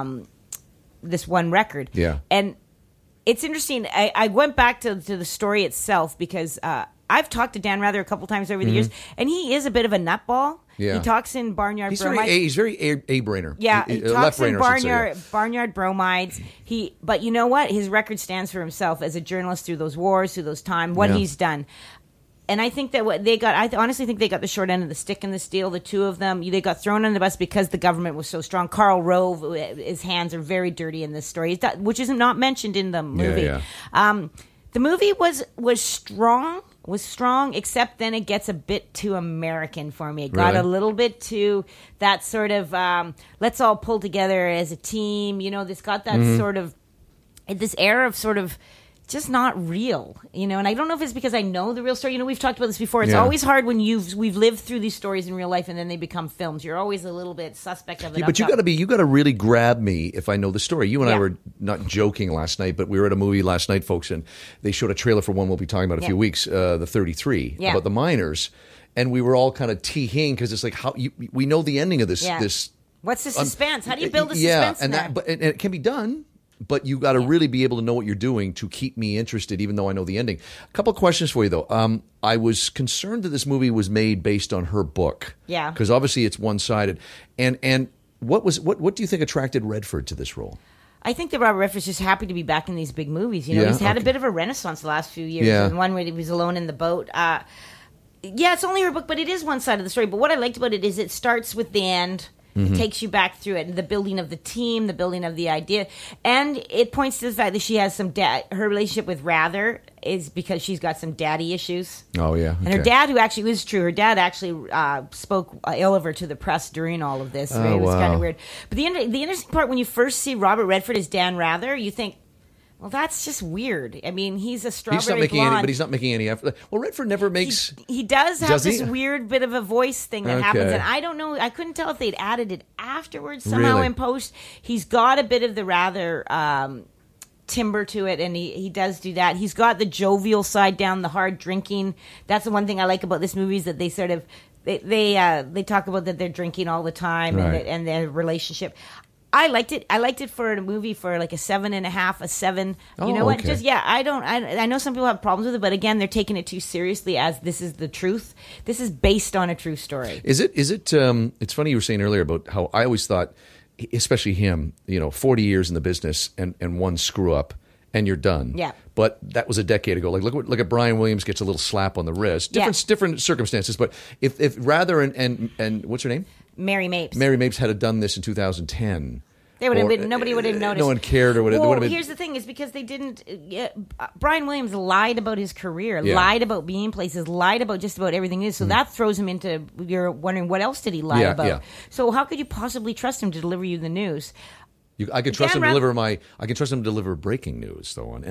this one record. Yeah. And it's interesting. I went back to the story itself because I've talked to Dan Rather a couple times over the years, and he is a bit of a nutball. Yeah. He talks in Barnyard Bromides. He's very A-brainer. Yeah, he talks in left-brainer, Barnyard Bromides. But you know what? His record stands for himself as a journalist through those wars, through those times, what he's done. And I think that what they got, I honestly think they got the short end of the stick in this deal, the two of them. They got thrown under the bus because the government was so strong. Karl Rove, his hands are very dirty in this story, which is not mentioned in the movie. Yeah. The movie was strong, except then it gets a bit too American for me. It got a little bit too that sort of let's all pull together as a team. This got that sort of this air of sort of just not real, and I don't know if it's because I know the real story. We've talked about this before. It's always hard when we've lived through these stories in real life and then they become films. You're always a little bit suspect of it. Yeah, but you got to really grab me if I know the story. You and I were not joking last night, but we were at a movie last night, folks, and they showed a trailer for one we'll be talking about in a few weeks, the 33, about the miners, and we were all kind of teeing because it's like we know the ending of this. Yeah. This what's the suspense? How do you build a suspense? And it can be done. But you got to really be able to know what you're doing to keep me interested, even though I know the ending. A couple of questions for you, though. I was concerned that this movie was made based on her book. Yeah. Because obviously it's one-sided. And what do you think attracted Redford to this role? I think that Robert Redford's just happy to be back in these big movies. He's had a bit of a renaissance the last few years. Yeah. And one where he was alone in the boat. It's only her book, but it is one side of the story. But what I liked about it is it starts with the end. It takes you back through it, the building of the team, the building of the idea, and it points to the fact that she has some her relationship with Rather is because she's got some daddy issues. Oh yeah, and her dad, who actually was true, her dad actually spoke ill of her to the press during all of this. It was kind of weird. But the interesting part when you first see Robert Redford as Dan Rather, you think, well, that's just weird. I mean, he's a strawberry blonde. But he's not making any effort. Well, Redford never makes... He does have this weird bit of a voice thing that happens. And I don't know. I couldn't tell if they'd added it afterwards somehow in post. He's got a bit of the Rather timber to it, and he does do that. He's got the jovial side down, the hard drinking. That's the one thing I like about this movie is that they sort of... They talk about that they're drinking all the time and their relationship. I liked it. I liked it for a movie for like a 7.5, a 7. You know what? Okay. Just I know some people have problems with it, but again, they're taking it too seriously as this is the truth. This is based on a true story. Is it? It's funny you were saying earlier about how I always thought, especially him, 40 years in the business and one screw up and you're done. Yeah. But that was a decade ago. Like look at Brian Williams gets a little slap on the wrist. Different circumstances. But if rather and what's her name? Mary Mapes. Mary Mapes had done this in 2010. They would have been. Nobody would have noticed. No one cared, or would have. Well, here's the thing: is because they didn't. Brian Williams lied about his career, lied about being places, lied about just about everything. So that throws him into. You're wondering what else did he lie about? Yeah. So how could you possibly trust him to deliver you the news? I can trust him to deliver I can trust him to deliver breaking news though on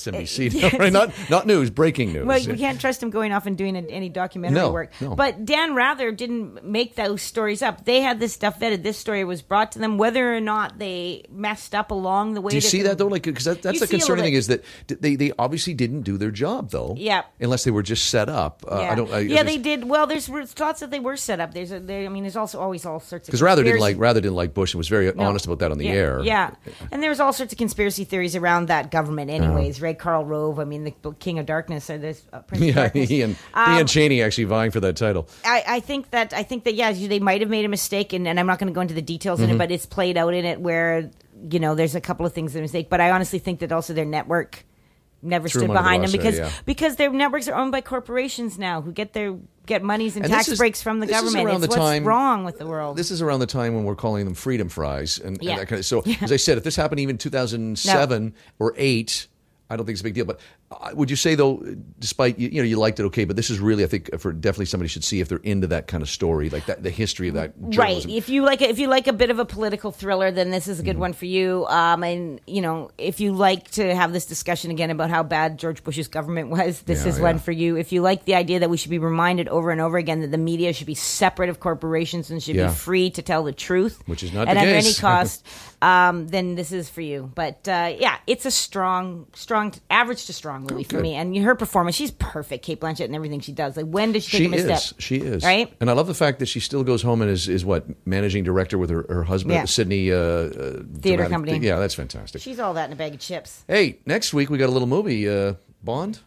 MSNBC, right? Not news, breaking news. Well, we can't trust him going off and doing any documentary work. No. But Dan Rather didn't make those stories up. They had this stuff vetted. This story was brought to them, whether or not they messed up along the way. Do you see that though? Like, because that's the concerning thing is that they obviously didn't do their job though. Yeah. Unless they were just set up. They did. Well, there's thoughts that they were set up. There's also always all sorts of. Because Rather didn't like Bush and was very honest about that on the air. Yeah. And there was all sorts of conspiracy theories around that government anyways, right? Karl Rove, I mean, the King of Darkness, or this Prince of Darkness. He and Cheney actually vying for that title. I think that they might have made a mistake, and I'm not going to go into the details in it, but it's played out in it where, there's a couple of things that are a mistake. But I honestly think that also their network never stood behind them because their networks are owned by corporations now who get monies and tax breaks from the government. It's what's wrong with the world. This is around the time when we're calling them freedom fries. And that kind of, so, as I said, if this happened even 2007 or 2008, I don't think it's a big deal. But would you say, though, despite, you liked it okay, but this is really, I think, for definitely somebody should see if they're into that kind of story, like that, the history of that journalism. Right. If you like a bit of a political thriller, then this is a good one for you. And, if you like to have this discussion again about how bad George Bush's government was, this is one for you. If you like the idea that we should be reminded over and over again that the media should be separate of corporations and should be free to tell the truth. Which is not the case. And at any cost, then this is for you. But, it's a strong, average to strong movie for me. And her performance, she's perfect, Cate Blanchett, and everything she does. Like, when does she take a misstep? She is. Right? And I love the fact that she still goes home and is managing director with her husband at the Sydney Theater Company. Yeah, that's fantastic. She's all that in a bag of chips. Hey, next week we got a little movie, Bond.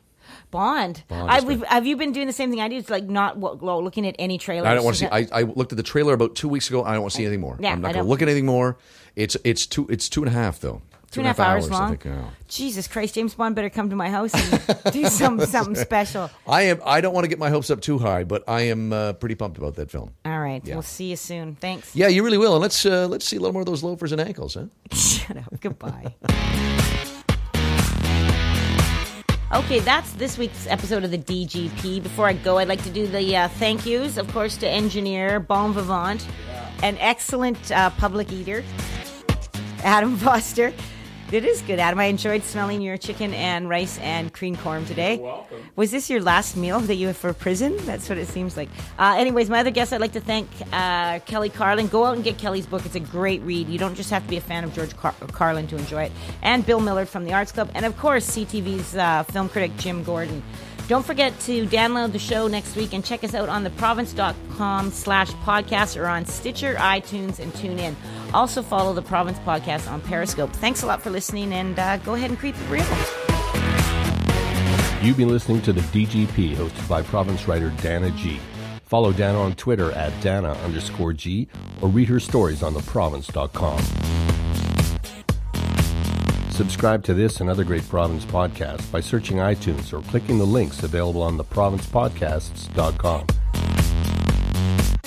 Have you been doing the same thing I do? It's like not looking at any trailers. I don't want to see. I looked at the trailer about 2 weeks ago. I don't want to see anything more. Yeah, I'm not going to look at anything more. It's 2.5 though. 2.5 hours long. I think, Jesus Christ, James Bond better come to my house and do something special. I don't want to get my hopes up too high, but I am pretty pumped about that film. All right, we'll see you soon. Thanks. Yeah, you really will. And let's see a little more of those loafers and ankles, huh? Shut up. Goodbye. Okay, that's this week's episode of the DGP. Before I go, I'd like to do the thank yous, of course, to engineer Bon Vivant, an excellent public eater, Adam Foster. It is good, Adam. I enjoyed smelling your chicken and rice and cream corn today. You're welcome. Was this your last meal that you had for prison? That's what it seems like. Anyways, my other guest, I'd like to thank Kelly Carlin. Go out and get Kelly's book. It's a great read. You don't just have to be a fan of George Carlin to enjoy it. And Bill Millard from the Arts Club. And, of course, CTV's film critic Jim Gordon. Don't forget to download the show next week and check us out on theprovince.com/podcast or on Stitcher, iTunes, and TuneIn. Also follow The Province Podcast on Periscope. Thanks a lot for listening, and go ahead and creep it real. You've been listening to the DGP, hosted by Province writer Dana G. Follow Dana on Twitter at Dana_G or read her stories on theprovince.com. Subscribe to this and other great Province podcasts by searching iTunes or clicking the links available on theprovincepodcasts.com.